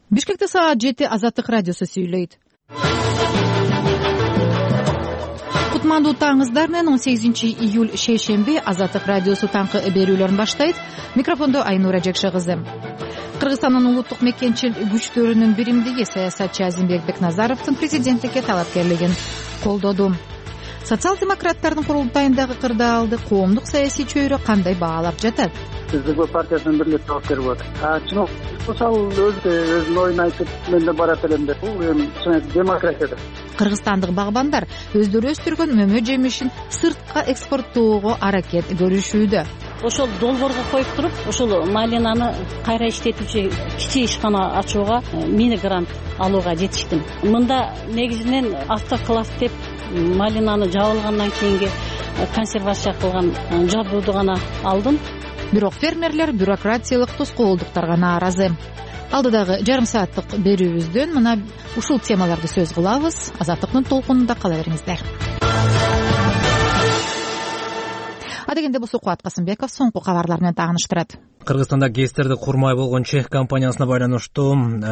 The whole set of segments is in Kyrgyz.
Бишкекте саат 7 Азаттык радиосу сүйлөйт. Кутмандуу таңыздар менен 18 июль шейшемби Азаттык радиосу таңкы берүүлөрүн баштайт. Микрофондо Айнура Жекше кызы. Кыргызстандын улуттук мекенчил күчтөрүнүн биримдиги саясатчы Азимбек Бекназаровдун президенттикке талапкерлигин колдоду. Социал-демократтардын курултайындагы кырдаалды коомдук саясий чөйрө кандай баалап жатат? СДГ партиясынын бирлик талапкери болот. Чын өзүнүн оюн айтып мен да барат элем деп, бул эми демократияда. Кыргызстандык багбандар өздөрү өстүргөн мөмө жемишин сыртка экспорттоого аракет көрүшүүдө. Ошол долбоорго коюп туруп, ошол малинаны кайра иштетүүчү кичи ишкана ачууга мини грант алууга жетиштим. Мында негизинен автоклав деп малинаны жабылгандан кийинги консервация кылган жабдууду гана алдым. Бирок фермерлер бюрократиялык тоскоолдуктарга нааразы. Алдыдагы жарым сааттык берүүбүздөн мына ушул темаларды сөз кылабыз. Азаттыктын толкунунда кала бериңиздер. Адегенде бул Сукат Касымбеков соңку кабарлар менен тааныштырат. Кыргызстанда гэстерди курмай болгон чех компаниясына байланыштуу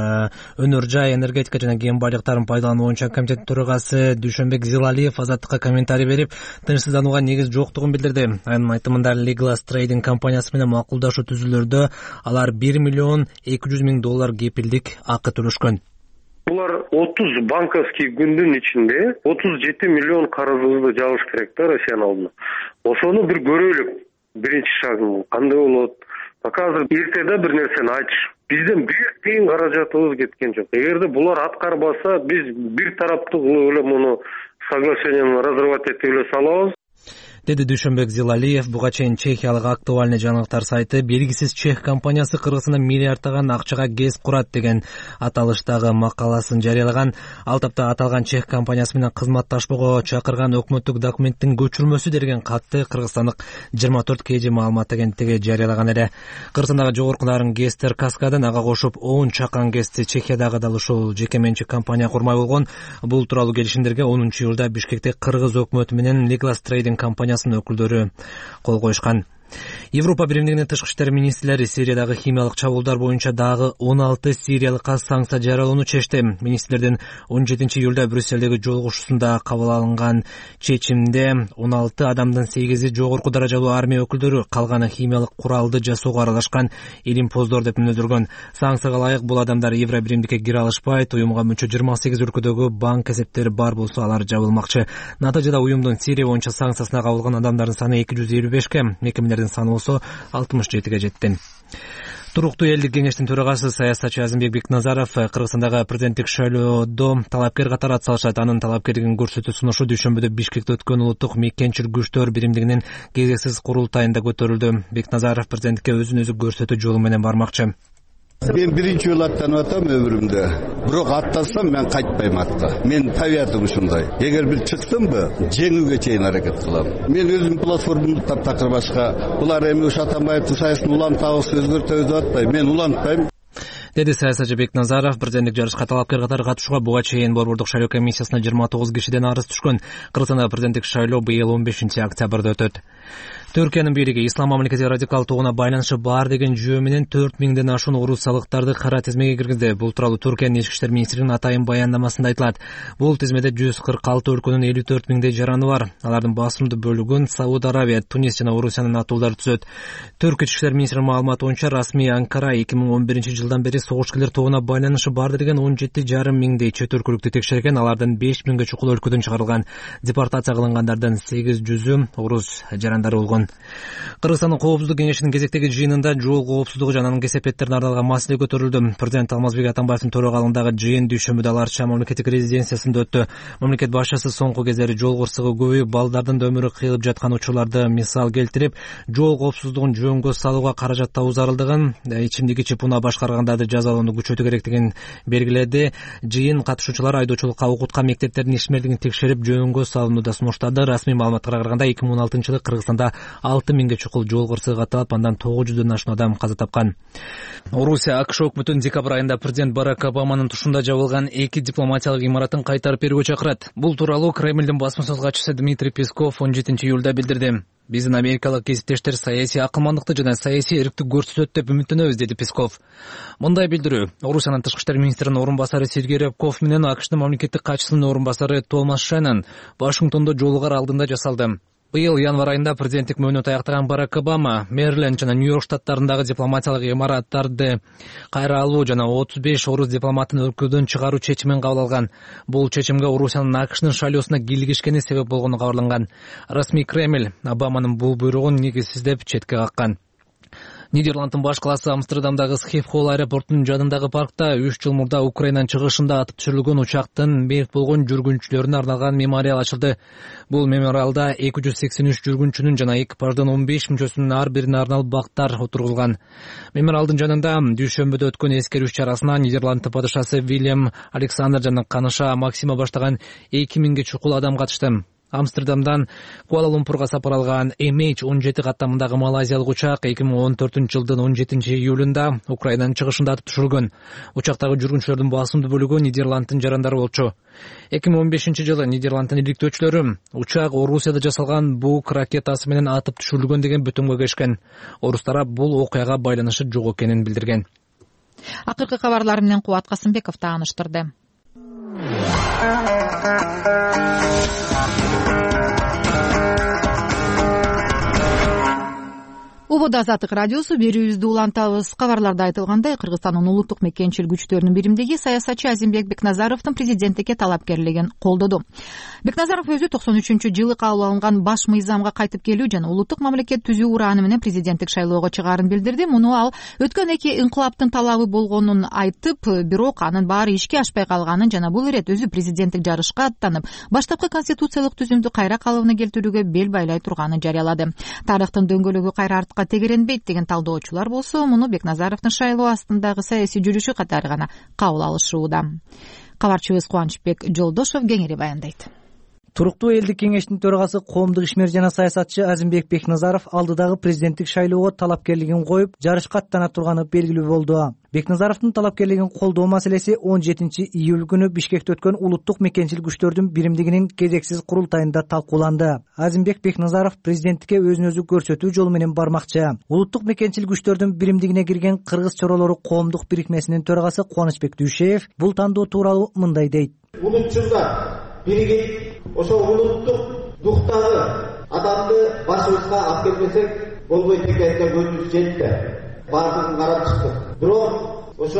өнөр жай энергетика жана кен байлыктарын пайдалануу боюнча комитет төрагасы Дүйшөнбек Зилалиев Азаттыкка комментарий берип, тынчсызданууга негиз жоктугун билдирди. Анын айтымында Legal Trading компаниясы менен макулдашуу түзүлөрдө алар $1 миллион 200 миң кепилдик акы төлөшкөн. Булар 30 банковский күндүн ичинде 37 миллион карызыбызды жабыш керек да Россиянын алдына. Ошону бир көрөлүк. Биринчи шагы кандай болот? Пока азыр эртеде бир нерсени айтыш. Бизден бир тыйын каражатыбыз кеткен жок. Эгерде булар аткарбаса, биз бир тараптуу эле муну соглашениени разрывать этип эле салабыз. Деди Дүйшөнбек Зилалиев. Буга чейин чехиялык актуальный жаңылыктар сайты белгисиз чех компаниясы Кыргызстанда миллиарддаган акчага гэс курат деген аталыштагы макаласын жарыялаган. Ал тапта аталган чех компаниясы менен кызматташууга чакырган өкмөттүк документтин көчүрмөсү деген катты кыргызстандык 24 KG маалымат агенттиги жарыялаган эле. Кыргызстандагы жогоркуларын гэстер каскадын ага кошуп 10 чакан гэсти Чехиядагы дал ушул жеке менчик компания курмай болгон. Бул тууралуу келишимдерге 10-июлда Бишкекте Кыргыз өкмөтү менен Legal Trading компаниясынын өкүлдөрү кол коюшкан. Европа биримдигинин тышкы иштер министрлери Сириядагы химиялык чабуулдар боюнча дагы 16 сириялыкка санкция жарыялоону чечти. Министрлердин 17 июлда Брюссельдеги жолугушуусунда кабыл алынган чечимде 16 адамдын 8-и жогорку даражалуу армия өкүлдөрү, калганы химиялык куралды жасоого аралашкан илимпоздор деп мүнөздөргөн. Санкцияга ылайык бул адамдар Евро биримдикке кире алышпайт. Уюмга мүчө 28 өлкөдөгү банк эсептери бар болсо алар жабылмакчы. Натыйжада уюмдун Сирия боюнча санкциясына кабылган адамдардын саны 255ке, мекемелердин саны болсо 67ге жетти. Туруктуу элдик кеңештин төрагасы саясатчы Азимбек Бекназаров Кыргызстандагы президенттик шайлоодо талапкер катары атсалышат. Анын талапкерлигин көрсөтүү сунушу дүйшөмбүдө Бишкекте өткөн улуттук мекенчил күчтөр биримдигинин кезексиз курултайында көтөрүлдү. Бекназаров президенттикке өзүн өзү көрсөтүү жолу менен бармакчы. Мен биринчи жолу аттанып атам өмүрүмдө. Бирок аттансам мен кайтпайм атка. Мен табиятым ушундай. Эгер бир чыксамбы, жеңүүгө чейин аракет кылам. Мен өзүм платформамды таптакыр башка. Булар эми уш Атамбаевдин саясатын улантабыз, өзгөртөбүз деп атпайм. Мен улантпайм. Деди саясатчы Бекназаров. Президенттик жарышка талапкер катары катышууга буга чейин Борбордук шайлоо комиссиясына 29 кишиден арыз түшкөн. Кыргызстанда президенттик шайлоо быйыл 15 октябрда өтөт. Түркиянын бийлиги ислам мамлекети радикал тогуна байланышы бар деген жөө менен 4000ден ашуун орусалыктарды кара тизмеге киргизди. Бул тууралуу Түркиянын ички иштер министринин атайын баяндамасында айтылат. Бул тизмеде 146 өлкөнүн 54 миңдей жараны бар. Алардын басымдуу бөлүгүн Сауд Арабия, Тунис жана Орусиянын атуулдары түзөт. Түрк ички иштер министринин маалыматы боюнча расмий Анкара 2011-жылдан бери согушкерлер тобуна байланышы бар деген 17,5 миңдей чет өлкөлүктү текшерген. Алардын 5 миңге чукул өлкөдөн чыгарылган. Депортация кылынгандардын 800-ü орус жарандары болгон. Кыргызстандын коопсуздук кеңешинин кезектеги жыйынында жол коопсуздугу жана анын кесепеттерине арналган маселе көтөрүлдү. Президент Алмазбек Атамбаевдин төрагалыгындагы жыйын дүйшөмбүдө Ала Арча мамлекеттик резиденциясында өттү. Мамлекет башчысы соңку кездери жол кырсыгы көбөйүп, балдардын да өмүрү кыйылып жаткан учурларды мисал келтирип, жол коопсуздугун жөнгө салууга каражат табуу зарылдыгын, ичимдик ичип унаа башкаргандарды жазалоону күчөтүү керектигин белгиледи. Жыйын катышуучулар айдоочулукка окуткан мектептердин ишмерлигин текшерип, жөнгө салууну да сунуштады. Расмий маалыматтарга караганда 2016-жылы Кыргызстанда 6 миңге чукул жол кырсыгы катталып, андан 900дөн ашуун адам каза тапкан. Орусия АКШ өкмөтүн декабрь айында президент Барак Обаманын тушунда жабылган 2 дипломатиялык имаратын кайтарып берүүгө чакырат. Бул тууралуу Кремлдин басма сөз катчысы Дмитрий Песков 17 июлда билдирди. Биздин америкалык кесиптештер саясий акылмандыкты жана саясий эрктик көрсөтөт деп үмүттөнөбүз, деди Песков. Мындай билдирүү Орусиянын тышкы иштер министринин орун басары Сергей Рябков менен АКШнын мамлекеттик катчысынын орун басары Томас Шеннон Вашингтондо жолугар алдында жасалды. Быйыл январь айында президенттик мөөнөтү аяктаган Барак Обама Мэриленд жана Нью-Йорк штаттарындагы дипломатиялык имараттарды кайра алуу жана 35 орус дипломатын өлкөдөн чыгаруу чечимин кабыл алган. Бул чечимге Орусиянын АКШнын шайлоосуна кийлигишкени себеп болгону кабарланган. Расмий Кремль Обаманын бул буйругун негизсиз деп четке каккан. Нидерланддын баш калаасы Амстердамдагы Схифхол аэропортунун жанындагы паркта 3 жыл мурда Украинанын чыгышында атып түшүрүлгөн учактын мерт болгон жүргүнчүлөрүнө арналган мемориал ачылды. Бул мемориалда 283 жүргүнчүнүн жана экипаждын 15 мүчөсүнүн ар бирине арналып бактар отургулган. Мемориалдын жанында дүйшөмбүдө өткөн эскерүү чарасына Нидерланддын падышасы Вильям Александр жана каныша Максима баштаган 2000ге чукул адам катышты. Амстердамдан Куала-Лумпурга сапар алган MH17 каттамындагы малайзиялык учак 2014-жылдын 17-июлунда Украинанын чыгышында атып түшүрүлгөн. Учактагы жүргүнчүлөрдүн басымдуу бөлүгү Нидерланддын жарандары болчу. 2015-жылы Нидерланддын иликтөөчүлөрү учак Орусияда жасалган Бук ракетасы менен атып түшүрүлгөн деген бүтүмгө келишкен. Орус тарап бул окуяга байланышы жок экенин билдирген. Акыркы кабарлар менен Кубат Касымбеков тааныштырды. Убада Азаттык радиосу берүүбүздү улантабыз. Кабарларда айтылгандай, Кыргызстандын улуттук мекенчил күчтөрүнүн биримдиги саясатчы Азимбек Бекназаровдун президенттикке талапкерлигин колдоду. Бекназаров өзү 93-жылы кабыл алынган баш мыйзамга кайтып келүү жана улуттук мамлекет түзүү урааны менен президенттик шайлоого чыгаарын билдирди. Муну ал өткөн эки инкылаптын талабы болгонун айтып, бирок анын баары ишке ашпай калганын жана бул ирет өзү президенттик жарышка аттанып, баштапкы конституциялык түзүмдү кайра калыбына келтирүүгө бел байлай турганын жарыялады. Тарыхтын дөңгөлөгү кайра артка тегеренбейт деген талдоочулар болсо, муну Бекназаровдун шайлоо астындагы саясий жүрүшү катары гана кабыл алышууда. Кабарчыбыз Кубанычбек Жолдошов кеңири баяндайт. Туруктуу элдик кеңештин төрагасы коомдук ишмер жана саясатчы Азимбек Бекназаров алдыдагы президенттик шайлоого талапкерлигин коюп, жарышка аттана турганы белгилүү болду. Бекназаровдун талапкерлигин колдоо маселеси 17-июль күнү Бишкекте өткөн улуттук мекенчил күчтөрдүн биримдигинин кезексиз курултайында талкууланды. Азимбек Бекназаров президенттикке өзүн өзү көрсөтүү жолу менен бармакчы. Улуттук мекенчил күчтөрдүн биримдигине кирген Кыргыз чоролору коомдук бирикмесинин төрагасы Кубанычбек Дүйшеев бул тандоо тууралуу мындай дейт. Улутчулдар биригип, ошо улуттук дуктагы адамды башыбызга алып келбесек болбойт экенин көзүбүз жетти. Бардыгын карап чыктык. Бирок ошо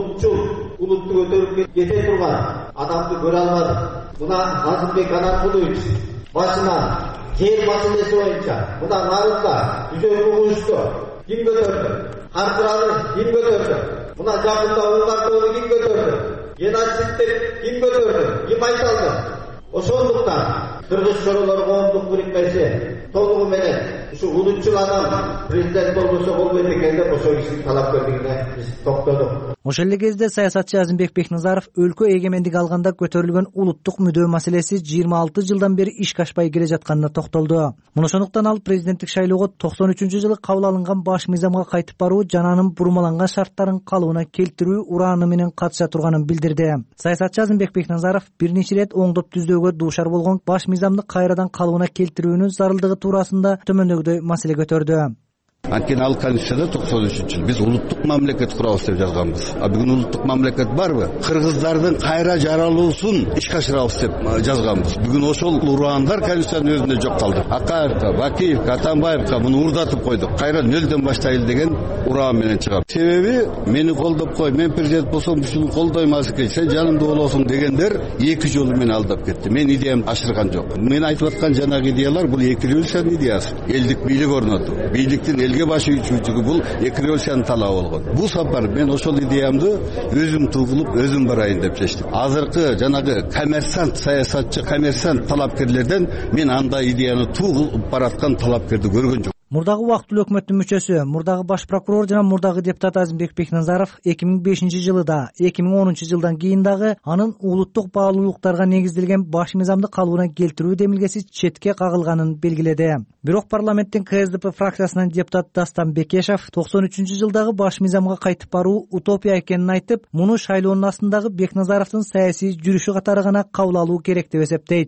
улутту көтөрүп кете турган адамды көрө албадык. Мына Азимбек Анаркулович башынан жер маселеси боюнча мына нарында түзөмдү курушту ким көтөрдү? Каркыраны ким көтөрдү? Мына жакында Унгартоону ким көтөрдү? Геноцидти ким көтөрдү? Ким айталды? Ошондуктан Кыргыз чоролору коомдук бирикмеси толугу менен ушу улутчул адам президент болбосо болбойт экен деп ошол кишинин талапкерлигине биз токтодук. Ошол эле кезде саясатчы Азимбек Бекназаров өлкө эгемендик алганда көтөрүлгөн улуттук мүдөө маселеси 26 жылдан бери ишке ашпай келе жатканына токтолду. Ошондуктан ал президенттик шайлоого 93-жылы кабыл алынган баш мыйзамга кайтып баруу жана анын бурмаланган шарттарын калыбына келтирүү урааны менен катыша турганын билдирди. Саясатчы Азимбек Бекназаров бир нече ирет оңдоп түздөөгө дуушар болгон баш мыйзамды кайрадан калыбына келтирүүнүн зарылдыгы туурасында төмөндөгүдөй маселе көтөрдү. Анткени ал конституцияда 93-жылы биз улуттук мамлекет курабыз деп жазганбыз. А бүгүн улуттук мамлекет барбы? Кыргыздардын кайра жаралуусун ишке ашырабыз деп жазганбыз. Бүгүн ошол ураандар конституциянын өзүндө жок калды. Акаевка, Бакиевка, Атамбаевка муну урдатып койдук. Кайра нөлдөн баштайлы деген ураан менен чыгат. Себеби мени колдоп кой, мен президент болсом ушуну колдойм азыркы, сен жанымда болосуң дегендер эки жолу мени алдап кетти. Мен идеямды ашырган жок. Мен айтып аткан жанагы идеялар бул эки революциянын идеясы. Элдик бийлик орнотуу. Бийликтин элге башы үчүүчүгү бул эки революциянын талабы болгон. Бул сапар мен ошол идеямды өзүм тугулуп, өзүм барайын деп чечтим. Азыркы жанагы коммерсант саясатчы, коммерсант талапкерлерден мен андай идеяны тугулуп бараткан талапкерди көргөн жок. Мурдагы убактылуу өкмөттүн мүчөсү, мурдагы баш прокурор жана мурдагы депутат Азимбек Бекназаров 2005-жылы да, 2010-жылдан кийин дагы анын улуттук баалуулуктарга негизделген баш мыйзамды калыбына келтирүү демилгеси четке кагылганын белгиледи. Бирок парламенттин КСДП фракциясынын депутаты Дастан Бекешев 93-жылдагы баш мыйзамга кайтып баруу утопия экенин айтып, муну шайлоонун астындагы Бекназаровдун саясий жүрүшү катары гана кабыл алуу керек деп эсептейт.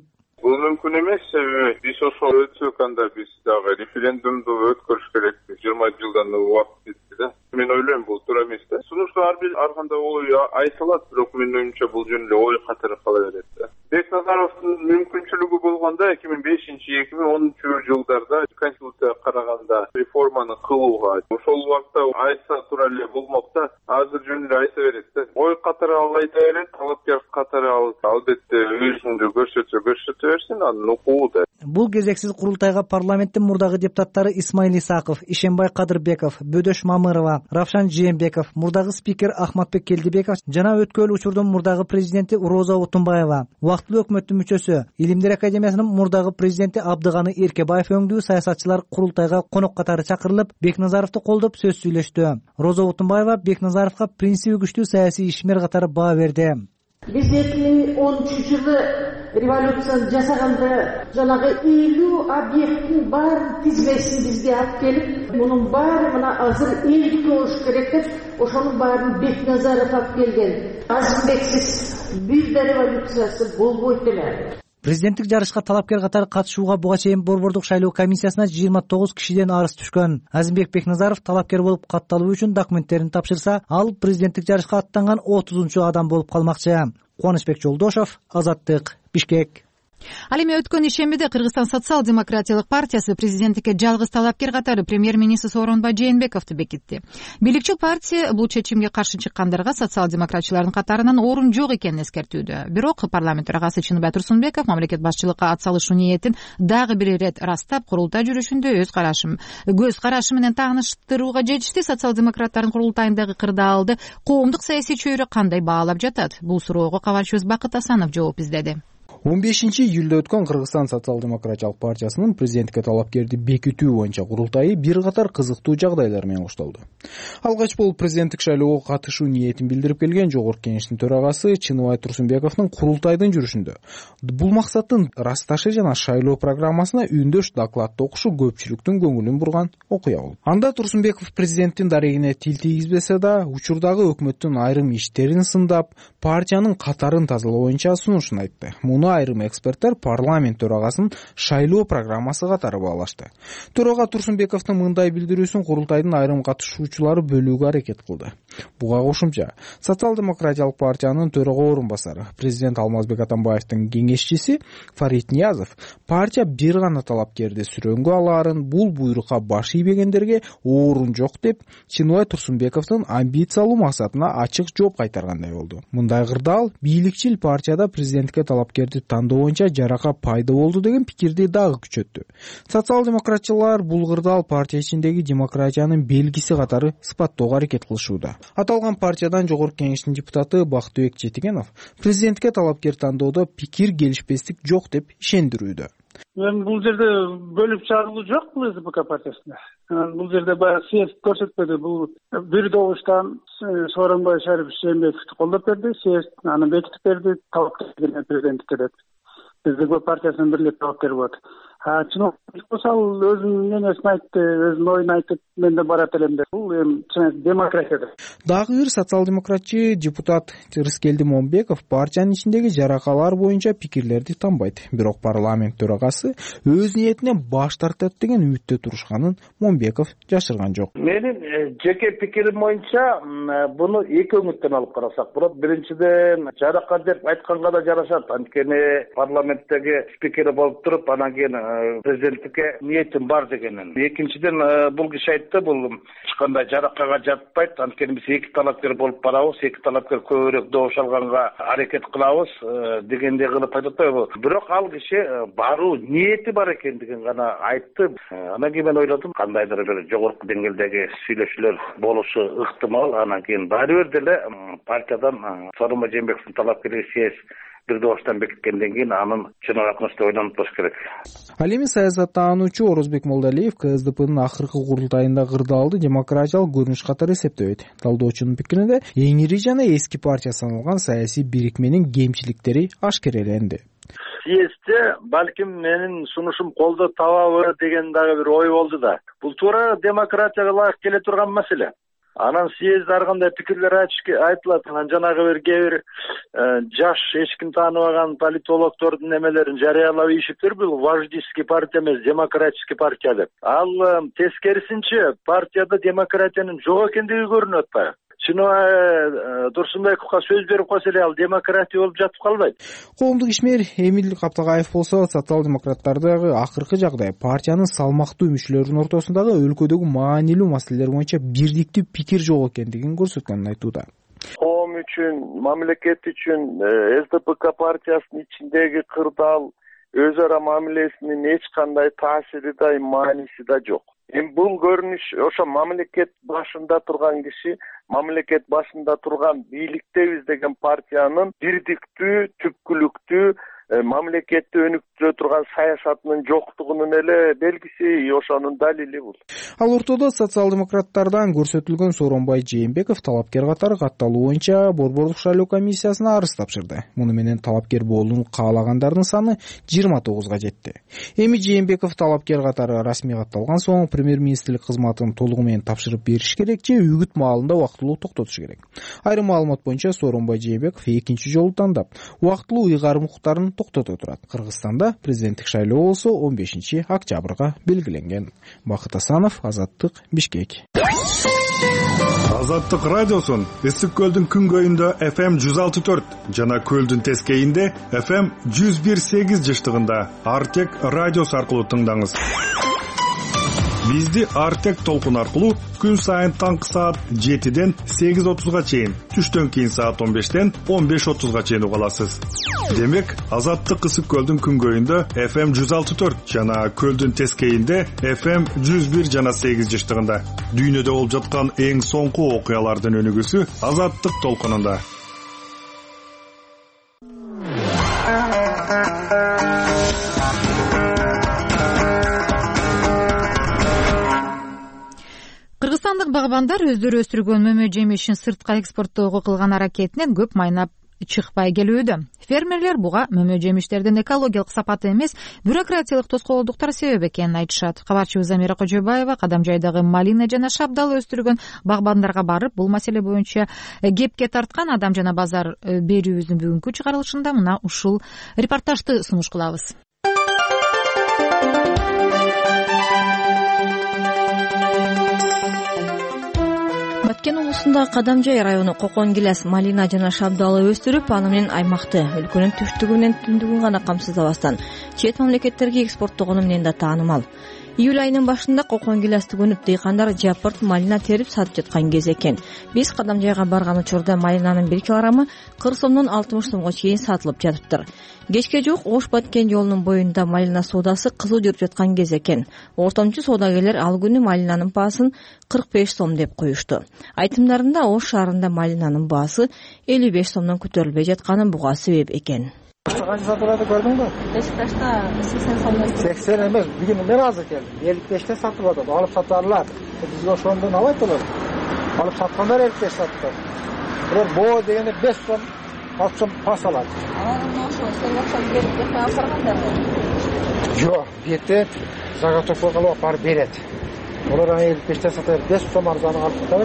Бул мүмкүн эмес, себеби биз ошол өтсөк анда биз дагы референдумду өткөрүш керекпиз. 20 жылдан убакыт кетти да. Мен ойлойм бул туура эмес да. Сунушту ар кандай ой айтылат, бирок менин оюмча бул жөн эле ой катары кала берет да. Бекназаровдун мүмкүнчүлүгү болгондо 2005-2010 жылдарда конституцияга караганда реформаны кылууга ошол убакта айтса туура эле болмок да. Азыр жөн эле айта берет да. Ой катары ал айта берет, талапкер катары албетте өзүндү көрсөтө берсин, анын укугу да. Бул кезексиз курултайга парламенттин мурдагы депутаттары Исмаил Исаков, Ишенбай Кадырбеков, Бөдөш Мамырова, Равшан Жээнбеков, мурдагы спикер Ахматбек Келдибеков жана өткөн учурдун мурдагы президенти Роза Отунбаева, убактылуу өкмөттүн мүчөсү, Илимдер академиясынын мурдагы президенти Абдыганы Эркебаев өңдүү саясатчылар курултайга конок катары чакырылып, Бекназаровду колдоп сөз сүйлөштү. Роза Отунбаева Бекназаровго принциби күчтүү саясий ишмер катары баа берди. Биз 2013 жылы революцияны жасаганда жанагы 50 объекттин баарын тизмесин бизге алып келип, мунун баары мына азыр элдикке болуш керек деп, ошонун баарын Бекназаров алып келген. Азырбексиз бир да революциясы болбойт эле. Президенттик жарышка талапкер катары катышууга буга чейин Борбордук шайлоо комиссиясына 29 кишиден арыз түшкөн. Азимбек Бекназаров талапкер болуп катталуу үчүн документтерин тапшырса, ал президенттик жарышка аттанган 30-чу адам болуп калмакчы. Кубанычбек Жолдошов, Азаттык, Бишкек. Ал эми өткөн ишембиде Кыргызстан социал-демократиялык партиясы президенттикке жалгыз талапкер катары премьер-министр Сооронбай Жээнбековду бекитти. Бийликчил партия бул чечимге каршы чыккандарга социал-демократчылардын катарынан орун жок экенин эскертүүдө. Бирок парламент төрагасы Чыныбай Турсунбеков мамлекет башчылыкка ат салышуу ниетин дагы бир ирет растап, курултай жүрүшүндө көз карашы менен тааныштырууга жетишти. Социал-демократтардын курултайындагы кырдаалды коомдук саясий чөйрө кандай баалап жатат? Бул суроого кабарчыбыз Бакыт Асанов жооп издеди. 15-июлда өткөн Кыргызстан социал-демократиялык партиясынын президенттикке талапкерди бекитүү боюнча курултайы бир катар кызыктуу жагдайлар менен коштолду. Алгач болуп президенттик шайлоого катышуу ниетин билдирип келген Жогорку Кеңештин төрагасы Чыныбай Турсунбековдун курултайдын жүрүшүндө бул максаттын расташы жана шайлоо программасына үндөш докладды окушу көпчүлүктүн көңүлүн бурган окуя болду. Анда Турсунбеков президенттин дарегине тил тийгизбесе да, учурдагы өкмөттүн айрым иштерин сындап, партиянын катарын тазалоо боюнча сунушун айтты. Муну айрым эксперттер парламент төрагасын шайлоо программасы катары баалашты. Төрага Турсунбековдун мындай билдирүүсүн курултайдын айрым катышуучулары бөлүүгө аракет кылды. Буга кошумча, социал-демократиялык партиянын төрага орун басары, президент Алмазбек Атамбаевдин кеңешчиси Фарид Ниязов партия бир гана талапкерди сүрөнгө алаарын, бул буйрукка баш ийбегендерге орун жок деп, Чыныбай Турсунбековдун амбициялуу максатына ачык жооп кайтаргандай болду. Мындай кырдаал бийликчил партияда президенттикке талапкерди тандоо боюнча жарака пайда болду деген пикирди дагы күчөттү. Социал-демократчылар бул кырдаал партия ичиндеги демократиянын белгиси катары сыпаттоого аракет кылышууда. Аталган партиядан Жогорку Кеңештин депутаты Бактыбек Четигенов президентке талапкер тандоодо пикир келишпестик жок деп ишендирүүдө. Мен бул жерде бөлүп чагылуу жок бул СДПК партиясында. Бул жерде баягы съезд көрсөтпөдү. Бул бир добуштан Сооронбай Жээнбековду колдоп берди, съезд аны бекитип берди, талапкер президенттикке деп. СДПК партиясынын бир эле талапкери болот. Чыныкты болсо ал өзүнүн нерсесин айтты, өзүнүн оюн айтып, мен да барат элем деп. Бул эми демократия. Дагы бир социал-демократчы депутат Рыскелди Момбеков партиянын ичиндеги жаракалар боюнча пикирлерди танбайт. Бирок парламент төрагасы өз ниетинен баш тартат деген үмүттө турушканын Момбеков жашырган жок. Менин жеке пикирим боюнча буну эки өңүттөн алып карасак болот. Биринчиден жарака деп айтканга да жарашат. Анткени парламенттеги спикери болуп туруп, анан кийин президенттикке ниетим бар дегенин. Экинчиден бул киши айтты, бул эч кандай жаракага жатпайт. Анткени биз эки талапкер болуп барабыз, эки талапкер көбүрөөк добуш алганга аракет кылабыз дегендей кылып айтат. Бирок ал киши баруу ниети бар экендигин гана айтты. Анан кийин мен ойлодум, кандайдыр бир жогорку деңгээлдеги сүйлөшүүлөр болушу ыктымал. Анан кийин баары бир деле партиядан Сооронбай Жээнбековдун талапкери съезд бир добуштан бекиткенден кийин анын чын акырында ойлонуп туруш керек. Ал эми саясаттануучу Орозбек Молдалиев КСДПнын акыркы курултайында кырдаалды демократиялык көрүнүш катары эсептебейт. Талдоочунун пикирине эң ири жана эски партия саналган саясий бирикменин кемчиликтери ашкереленди. Съездде балким менин сунушум колдоо табабы деген дагы бир ой болду да. Бул туура демократияга ылайык келе турган маселе. Анан съездде ар кандай пикирлер айтылат. Анан жанагы кээ бир жаш эч ким тааныбаган политологдордун немелерин жарыялап ийишиптир. Бул вождистский партия эмес, демократический партия деп. Ал тескерисинче партияда демократиянын жок экендиги көрүнүп атпайбы? Турсунбековго сөз берип койсо эле ал демократия болуп жатып калбайт. Коомдук ишмер Эмил Каптагаев болсо социал-демократтардагы акыркы жагдай партиянын салмактуу мүчөлөрүнүн ортосундагы өлкөдөгү маанилүү маселелер боюнча бирдиктүү пикир жок экендигин көрсөткөнүн айтууда. Коом үчүн, мамлекет үчүн СДПК партиясынын ичиндеги кырдаал өз ара мамилесинин эч кандай таасири да, мааниси да жок. Бул көрүнүш ошо мамлекет башында турган киши, мамлекет башында турган бийликтебиз деген партиянын бирдиктүү, түпкүлүктүү мамлекетти өнүктүрө турган саясатынын жоктугунун эле белгиси, ошонун далили бул. Ал ортодо социал-демократтардан көрсөтүлгөн Сооронбай Жээнбеков талапкер катары катталуу боюнча Борбордук шайлоо комиссиясына арыз тапшырды. Муну менен талапкер болууну каалагандардын саны 29га жетти. Эми Жээнбеков талапкер катары расмий катталган соң премьер-министрлик кызматын толугу менен тапшырып бериш керек же үгүт маалында убактылуу токтотуш керек. Айрым маалымат боюнча Сооронбай Жээнбеков экинчи жолу тандап убактылуу ыйгарым укуктарын токтото турат. Кыргызстанда президенттик шайлоо болсо 15 октябрга белгиленген. Бакыт Асанов, Азаттык, Бишкек. Азаттык радиосун Ысык көлдүн күнгөйүндө FM 106.4 жана көлдүн тескейинде FM 101.8 жыштыгында Артек радиосу аркылуу тыңдаңыз. Бизди Артек толкун аркылуу күн сайын таңкы саат 7ден 8:30га чейин, түштөн кийин саат 15ден 15:30га чейин уга аласыз. Демек, Азаттык Ысык көлдүн күнгөйүндө FM 106.4 жана көлдүн тескейинде FM 101 жана 8 жыштыгында. Дүйнөдө болуп жаткан эң соңку окуялардын өнүгүүсү Азаттык толкунунда. Кыргызстандык багбандар өздөрү өстүргөн мөмө жемишин сыртка экспорттоого кылган аракетинен көп майнап чыкпай келүүдө. Фермерлер буга мөмө жемиштердин экологиялык сапаты эмес, бюрократиялык тоскоолдуктар себеп экенин айтышат. Кабарчыбыз Замира Кожобаева Кадамжайдагы малина жана шабдал өстүргөн багбандарга барып, бул маселе боюнча кепке тарткан Адам жана базар берүүбүздүн бүгүнкү чыгарылышында мына ушул репортажды сунуш кылабыз. Баткен облусунда Кадамжай району Кокон Гилас малина жана шабдалы өстүрүп, аны менен аймакты өлкөнүн түштүгү менен түндүгүн гана камсыздабастан чет мамлекеттерге экспорттогону менен да таанымал. Июль айынын башында Кокон Гиласты көнүп дыйкандар жапырт малина терип сатып жаткан кез экен. Биз Кадамжайга барган учурда малинанын 1 килограммы 40 сомдон 60 сомго чейин сатылып жатыптыр. Кечке жук Ош Баткен жолунун боюнда малина соодасы кызуу жүрүп жаткан кез экен. Ортомчу соодагерлер ал күнү малинанын баасын 45 сом деп коюшту. Айтымдарында Ош шаарында малинанын баасы 55 сомдон көтөрүлбөй жатканы буга себеп экен. Канча сатылады көрдүңбү? Бешикташта 80 сомдон. 80 эмес, бүгүн мен азыр келдим. 55те сатып атат. Алып сатарлар. Бизге ошондон албайт алар. Алып саткандар 55 сатты. Бирок боо дегенде 5 сом, 6 сом пас алат. Анан ошо сен келип алсаңдар. Жок, бетет, заготовка кылып барып берет. Олар 55те сатат, 5 сом арзаны алып сата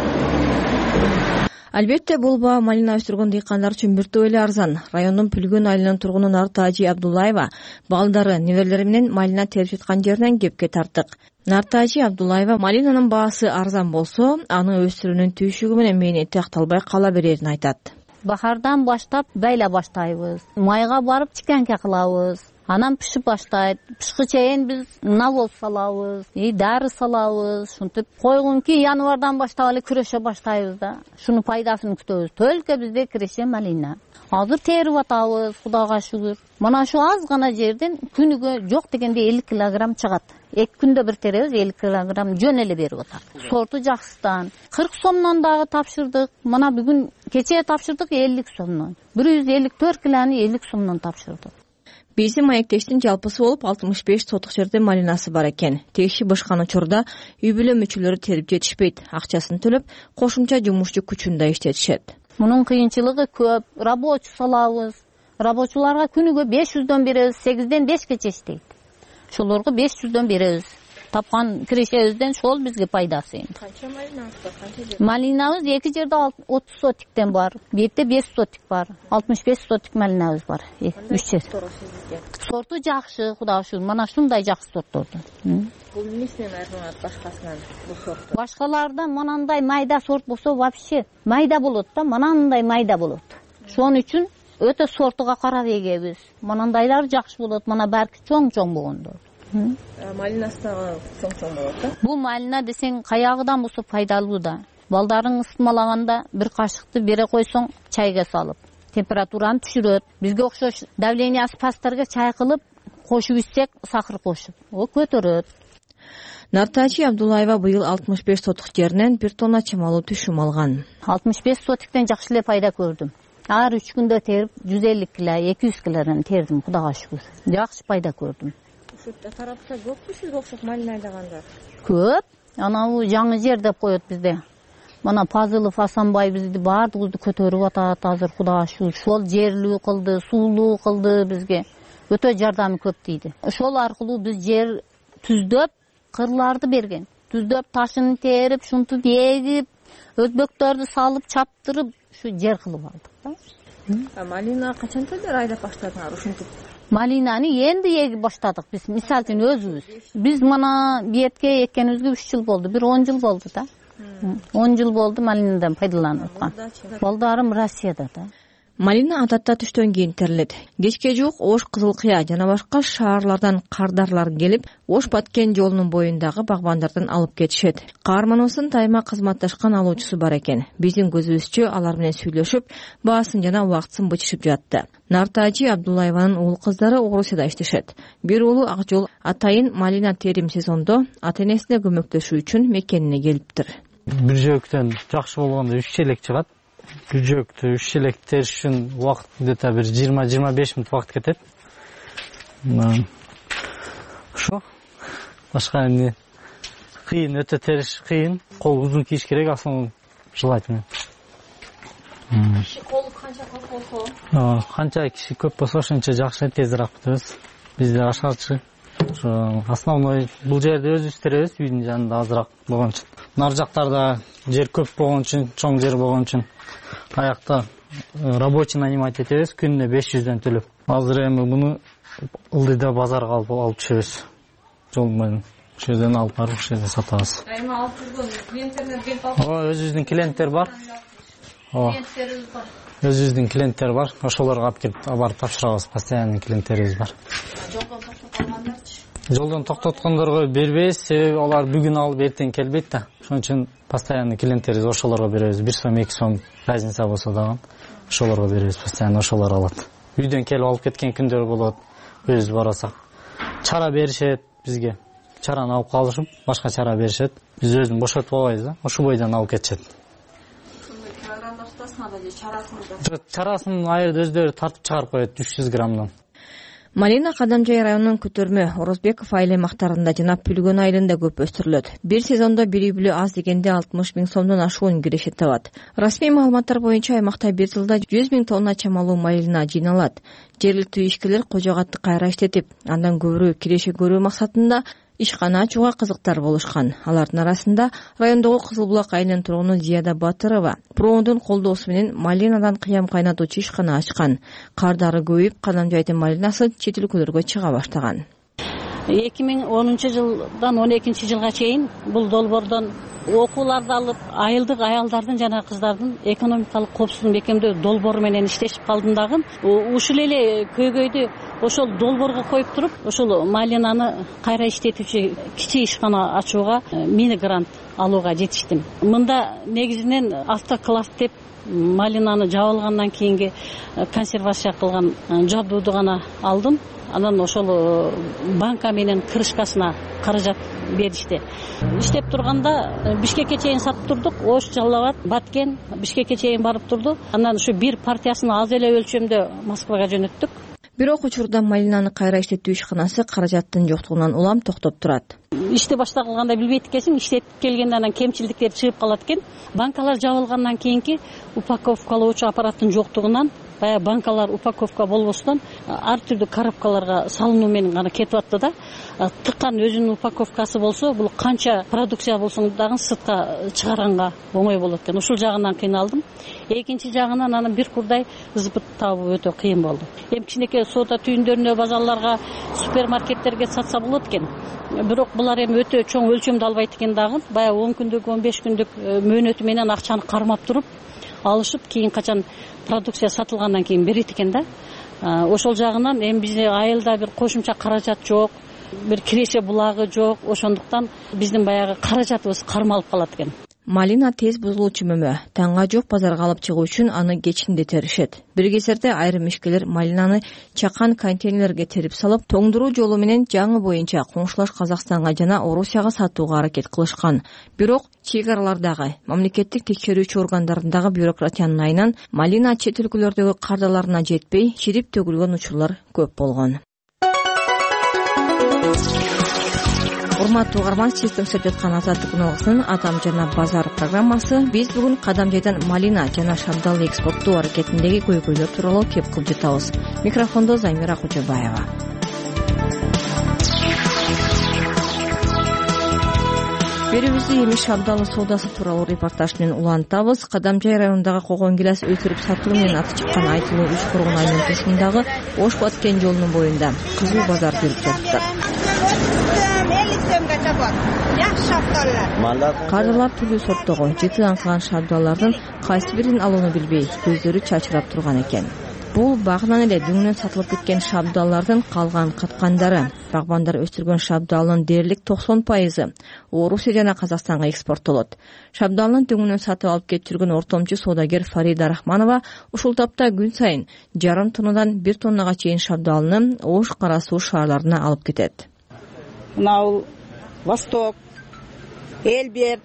берет. Албетте бул баа малина өстүргөн дыйкандар үчүн бир эле арзан. Райондун Пүлгөн айылынын тургуну Нартажи Абдуллаева балдары, неберелери менен малина терип жаткан жеринен кепке тарттык. Нартажи Абдуллаева малинанын баасы арзан болсо, аны өстүрүүнүн түйшүгү менен мээнети акталбай кала берерин айтат. Бахардан баштап байла баштайбыз. Майга барып чикенке кылабыз. Анан пишип баштайт. Пишки чейин биз навоз салабыз, дары салабыз. Ушинтип койгонки январдан баштап эле күрөшө баштайбыз да. Шунун пайдасын күтөбүз. Только бизде киреше малина. Азыр терип атабыз, Кудайга шүгүр. Мына шу аз гана жерден күнүгө жок дегенде 50 килограмм чыгат. 2 күндө бир теребиз, 50 килограмм жөн эле берип атат. Сорту жакшысынан 40 сомдон дагы тапшырдык. Мына бүгүн кечээ тапшырдык 50 сомдон. 154 килоны 50 сомдон тапшырдык. Биздин маектештин жалпысы болуп 65 сотук жерде малинасы бар экен. Тегиши бышкан учурда үй бүлө мүчөлөрү терип жетишпейт. Акчасын төлөп, кошумча жумушчу күчүн да иштетишет. Мунун кыйынчылыгы көп. Рабочу салабыз. Рабочуларга күнүгө 500дөн беребиз, 8ден 5ке иштейт. Ошолорго 500дөн беребиз. тапкан кирешебизден ошол бизге пайдасы. Канча малинабыз бар? Канча жер? Малинабыз эки жерде 30 сотиктен бар. Бу жерде 5 сотик бар. 65 сотик малинабыз бар. 3 жер. Сорту жакшы, Кудайга шүгүр. Мана ушундай жакшы сортторду. Бул эмнесинен айырылат башкасынан бул сорт? Башкалардан мынандай майда сорт болсо вообще майда болот да, мынандай майда болот. Ошон үчүн өтө сортуга карап эгебиз. Мынандайлар жакшы болот, мына бәрки чоң-чоң болгондор. Малинасы да чоң-чоң болот да. Бул малина десең каягыдан болсо пайдалуу да. Балдарың ысытмалаганда бир кашыкты бере койсоң чайга салып, температураны түшүрөт. Бизге окшош давлениясы пасттарга чай кылып кошуп ичсек, сахар кошуп, о көтөрөт. Нартачи Абдуллаева быйыл 65 сотук жеринен 1 тонна чамалуу түшүм алган. 65 сотиктен жакшы эле пайда көрдүм. Ар 3 күндө терип 150 кило, 200 килодон тердим, Кудайга шүгүр. Жакшы пайда көрдүм. Ушу тарапта көппү сизге окшоп малина айдагандар? Көп. Анау жаңы жер деп коет бизде. Мана Пазылов Асанбай бизди баардыгыбызды көтөрүп атат азыр, Кудайга шүгүр. Ошол жерлүү кылды, суулуу кылды бизге. Өтө жардамы көп дейди. Ошол аркылуу биз жер түздөп, кырларды берген. Түздөп, ташын терип, шунтуп эгип, өзбөктөрдү салып, чаптырып, ушу жер кылып алдык. Малина качанча жер айдап баштадыңар ушинтип? Малинаны энди эгип баштадык биз, мисалы үчүн өзүбүз. Биз мана биетке эккенибизге 3 жыл болду, 1-10 жыл болду да. 10 жыл болду малинадан пайдаланып аткан. Балдарым Россияда да. Малина адатта түштөн кийин терилет. Кечке жуук Ош Кызыл Кыя жана башка шаарлардан кардарлар келип, Ош Баткен жолунун боюндагы багбандардан алып кетишет. Каарманыбыздын тайма кызматташкан алуучусу бар экен. Биздин көзүбүзчө алар менен сүйлөшүп, баасын жана убактысын бычышып жатты. Нартачи Абдуллаеванын уул кыздары Орусияда иштешет. Бир уулу Акжол атайын малина терим сезондо ата-энесине көмөктөшүү үчүн мекенине келиптир. Бир жөөктөн жакшы болгондо 3 челек чыгат. Жүжөктү 3 челек териш үчүн убакыт где-то бир 20-25 мүнөт убакыт кетет. Ошо. Башка эмне? Кыйын, өтө териш кыйын. Кол узун кийиш керек, асыл желательно. Кол канча көп болсо? Канча киши көп болсо ошончо жакшы, тезирээк бүтөбүз. Бизде ашарчы. Ошо основной бул жерде өзүбүз теребиз, үйдүн жанында азыраак болгон үчүн. Нар жактарда жер көп болгон үчүн, чоң жер болгон үчүн аякта рабочий нанимать этебиз, күнүнө 500дөн төлөп. Азыр эми муну ылдыйда базарга алып түшөбүз. Жол менен ошол жерден алып барып ошол жерде сатабыз. Эми алып жүргөн клиенттерден келип алып? Өзүбүздүн клиенттер бар. Клиенттерибиз бар. Өзүбүздүн клиенттер бар. Ошолорго алып келип барып тапшырабыз. Постоянный клиенттерибиз бар. Жолдон токтоткандарчы? Жолдон токтоткондорго бербейбиз, себеби алар бүгүн алып эртең келбейт да. Ошон үчүн постоянный клиенттерибиз, ошолорго беребиз. 1 сом, 2 сом разница болсо дагы ошолорго беребиз, постоянно ошолор алат. Үйдөн келип алып кеткен күндөр болот, өзүбүз барасак. Чара беришет бизге. Чараны алып калышып, башка чара беришет. Биз өзүн бошотуп албайбыз да, ошол бойдон алып кетишет. Чарасын айырды өздөрү тартып чыгарып коет 300 граммдан. Малина Кадамжай районунун көтөрмө Орозбеков айыл аймактарында жана Пүлгөн айылында көп өстүрүлөт. Бир сезондо бир үй бүлө аз дегенде 60 000 сомдон ашуун киреше табат. Расмий маалыматтар боюнча аймакта бир жылда 100 000 тонна чамалуу малина жыйналат. Жергиликтүү ишкерлер кожогатты кайра иштетип, андан көбүрөөк киреше көрүү максатында ишкана ачууга кызыктар болушкан. Алардын арасында райондогу Кызыл Булак айылынын тургуну Зияда Батырова Промдун колдоосу менен малинадан кыям кайнатуучу ишкана ачкан. Кардары көбөйүп, Кадамжайдын малинасы чет өлкөлөргө чыга баштаган. 2010-жылдан 12-жылга чейин бул долбоордон окууларды алып, айылдык аялдардын жана кыздардын экономикалык коопсуздугун бекемдөө долбоору менен иштешип калдым дагы. Ушул эле көйгөйдү ошол долбоорго коюп туруп, ошол малинаны кайра иштетүүчү кичи ишкана ачууга мини грант алууга жетиштим. Мында негизинен автоклав деп малинаны жабылгандан кийинги консервация кылган жабдууду гана алдым. Анан ошол банка менен крышкасына каражат беришти. Иштеп турганда Бишкекке чейин сатып турдук. Ош, Жалал Абад, Баткен, Бишкекке чейин барып турду. Анан ушу бир партиясын аз эле өлчөмдө Москвага жөнөттүк. Бирок учурда малинаны кайра иштетүү ишканасы каражаттын жоктугунан улам токтоп турат. Ишти башталганда билбейт экенсиң, иштетип келгенде анан кемчиликтер чыгып калат экен. Банкалар жабылгандан кийинки упаковкалоочу аппараттын жоктугунан баягы банкалар упаковка болбостон ар түрдүү коробкаларга салынуу менен гана кетип атты да. Тыккан өзүнүн упаковкасы болсо бул канча продукция болсо дагы сыртка чыгарганга оңой болот экен. Ушул жагынан кыйналдым. Экинчи жагынан анан бир курдай сбыт табуу өтө кыйын болду. Эми кичинекей соода түйүндөрүнө, базарларга, супермаркеттерге сатса болот экен. Бирок булар эми өтө чоң өлчөмдү албайт экен дагы. Баягы 10 күндүк, 15 күндүк мөөнөтү менен акчаны кармап туруп алышып, кийин качан продукция сатылгандан кийин берет экен да. Ошол жагынан эми бизде айылда бир кошумча каражат жок, бир киреше булагы жок. Ошондуктан биздин баягы каражатыбыз кармалып калат экен. Малина тез бузулуучу мөмө. Таңга жок базарга алып чыгуу үчүн аны кечинде теришет. Бир кезерде айрым ишкерлер малинаны чакан контейнерлерге терип салып, тоңдуруу жолу менен жаңы боюнча коңшулаш Казакстанга жана Орусияга сатууга аракет кылышкан. Бирок чек аралардагы мамлекеттик текшерүүчү органдарындагы бюрократиянын айынан малина чет өлкөлөрдөгү кардаларына жетпей, чирип төгүлгөн учурлар көп болгон. Урматтуу угарман, сиз тыңдап жаткан Азаттык үн Адам жана базар программасы. Биз бүгүн Кадамжайдан малина жана шабдалы экспорттоо аракетиндеги көйгөйлөр тууралуу кеп кылып жатабыз. Микрофондо Замира Кожобаева. Берүүбүздү эми шабдалы соодасы тууралуу репортаж менен улантабыз. Кадамжай районундагы когон гилас өтүрүп сатуу менен аты чыккан айтылуу 3 коргон айылынын тушундагы Ош Баткен жолунун боюнда кызуу базар жүрүп жатты. Кардалар түрлүү сорттогу жыты аңкыган шабдалардын кайсы бирин алууну билбей, көздөрү чачырап турган экен. Бул багынан эле дүңнөн сатылып кеткен шабдалардын калган каткандары. Багбандар өстүргөн шабдалынын дээрлик 90% Орусия жана Казакстанга экспорттолот. Шабдалынын дүңнөн сатып алып кетип жүргөн ортомчу соодагер Фарида Рахманова ушул тапта күн сайын жарым тоннадан 1 тоннага чейин шабдалыны Ош, Кара Суу шаарларына алып кетет. Мынау Восток, Элберт,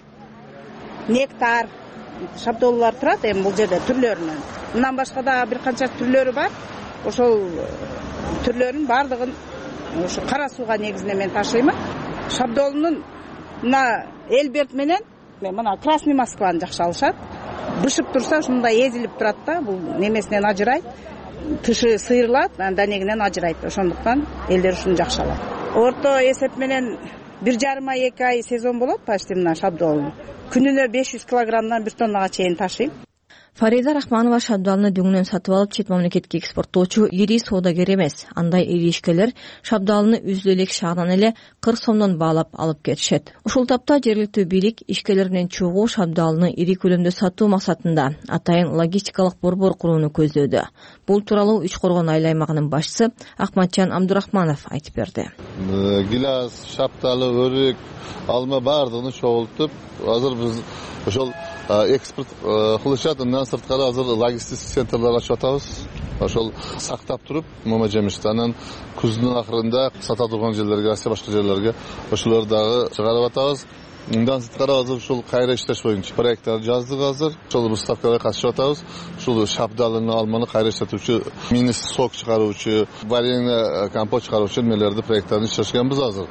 Нектар шабдаллар турат эми бул жерде түрлөрүнөн. Мындан башка да бир канча түрлөрү бар. Ошол түрлөрүнүн бардыгын ушу Кара Сууга негизинен мен ташыймын. Шабдалынын мына Элберт менен мына Красный Москваны жакшы алышат. Бышып турса ушундай эзилип турат да, бул немесинен ажырайт. Тышы сыйрылат, анда негинен ажырайт. Ошондуктан элдер ушуну жакшы алат. Орто эсеп менен 1,5 ай 2 ай сезон болот почти мына шабдалын. Күнүнө 500 килограммдан 1 тоннага чейин ташыйм. Фарида Рахманова шабдалыны дүңнөн сатып алып чет мамлекетке экспорттоочу ири соодагер эмес. Андай ири ишкерлер шабдалыны үзүлө элек шагынан эле 40 сомдон баалап алып кетишет. Ушул тапта жергиликтүү бийлик ишкерлер менен чогуу шабдалыны ири көлөмдө сатуу максатында атайын логистикалык борбор курууну көздөөдө. Бул тууралуу Үч Коргон айыл аймагынын башчысы Акматжан Абдурахманов айтып берди. Гилас, шапталы, өрүк, алма бардыгын чогултуп, азыр биз ошол экспорт кылышат, андан сырткары азыр логистик центрлар ачып атабыз. Ошол сактап туруп, момо жемишти. Анан күздүн акырында сата турган жерлерге, Россия башка жерлерге ошолор дагы чыгарып атабыз. Мындан сырткары азыр ушул кайра иштеш боюнча проекттер жаздык азыр. Ошол выставкага катышып атабыз. Ушул шабдалыны, алманы кайра иштетүүчү, минис сок чыгаруучу, варенье, компот чыгаруучу эмелерди проекттерин иштешкенбиз азыр.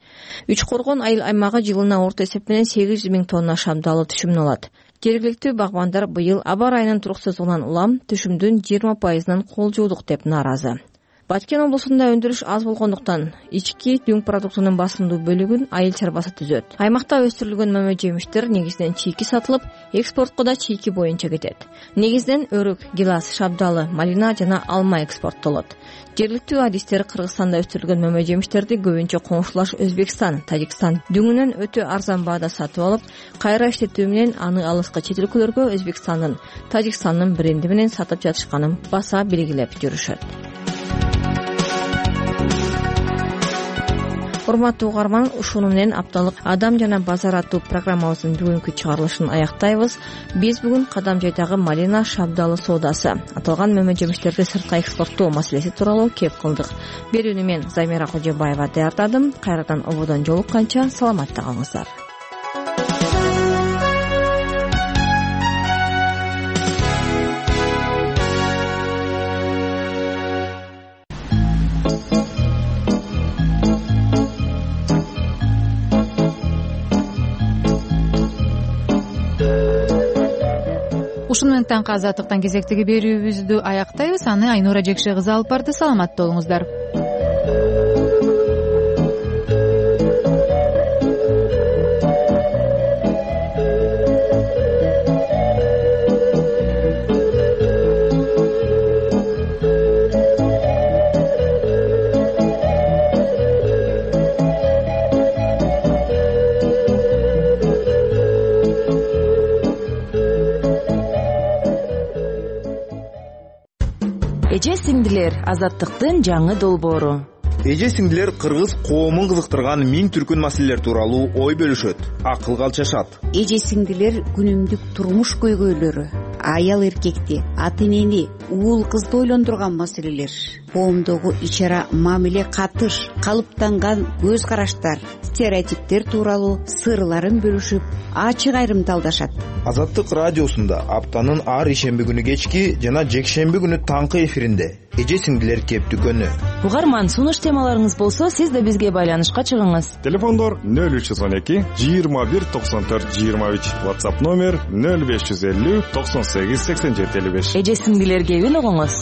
Үч Коргон айыл аймагы жылына орто эсеп менен 800 000 тонна шабдалы түшүмүн алат. Жергиликтүү багбандар быйыл аба ырайынын туруксуздугунан улам түшүмдүн 20%-дан кол жуудук деп нааразы. Баткен облусунда өндүрүш аз болгондуктан ички дүң продуктунун басымдуу бөлүгүн айыл чарбасы түзөт. Аймакта өстүрүлгөн мөмө жемиштер негизинен чийки сатылып, экспортко да чийки боюнча кетет. Негизинен өрүк, гилас, шабдалы, малина жана алма экспорттолот. Жергиликтүү адистер Кыргызстанда өстүрүлгөн мөмө жемиштерди көбүнчө коңшулаш Өзбекстан, Тажикстан дүңүнөн өтө арзан баада сатып алып, кайра иштетүү менен аны алыскы чет өлкөлөргө Өзбекстандын, Тажикстандын бренди менен сатып жатышканын баса белгилеп жүрүшөт. Урматтуу угарман, ушуну менен апталык Адам жана базар аттуу программабыздын бүгүнкү чыгарылышын аяктайбыз. Биз бүгүн Кадамжайдагы малина шабдалы соодасы, аталган мөмө жемиштерди сыртка экспорттоо маселеси тууралуу кеп кылдык. Берүүнү мен Замира Кожобаева даярдадым. Кайрадан ободон жолукканча саламатта калыңыздар. Ушуну менен бүгүн таңкы азаттыктан кезектеги берүүбүздү аяктайбыз. Аны Айнура Жекше кызы алып барды. Саламатта болуңуздар. Эже сиңдилер, азаттыктын жаңы долбоору. Эже сиңдилер кыргыз коомун кызыктырган миң түркүн маселелер тууралуу ой бөлүшөт, акылга алчашат. Эже сиңдилер күнүмдүк турмуш көйгөйлөрү, аял эркекти, ата энени, уул кызды ойлондурган маселелер, коомдогу ичара мамиле катыш, калыптанган көз караштар, стереотиптер тууралуу сырларын бөлүшүп, ачык айрымдалдашат. Азаттык радиосунда аптанын ар ишемби күнү кечки жана жекшемби күнү таңкы эфиринде эже сиңдилер кептүкөнү. Угарман, сунуш темаларыңыз болсо, сиз да бизге байланышка чыгыңыз. Телефондор 0312 21 94 23, WhatsApp номер 0550 98 87 55. Эже сиңдилер кебин угуңуз.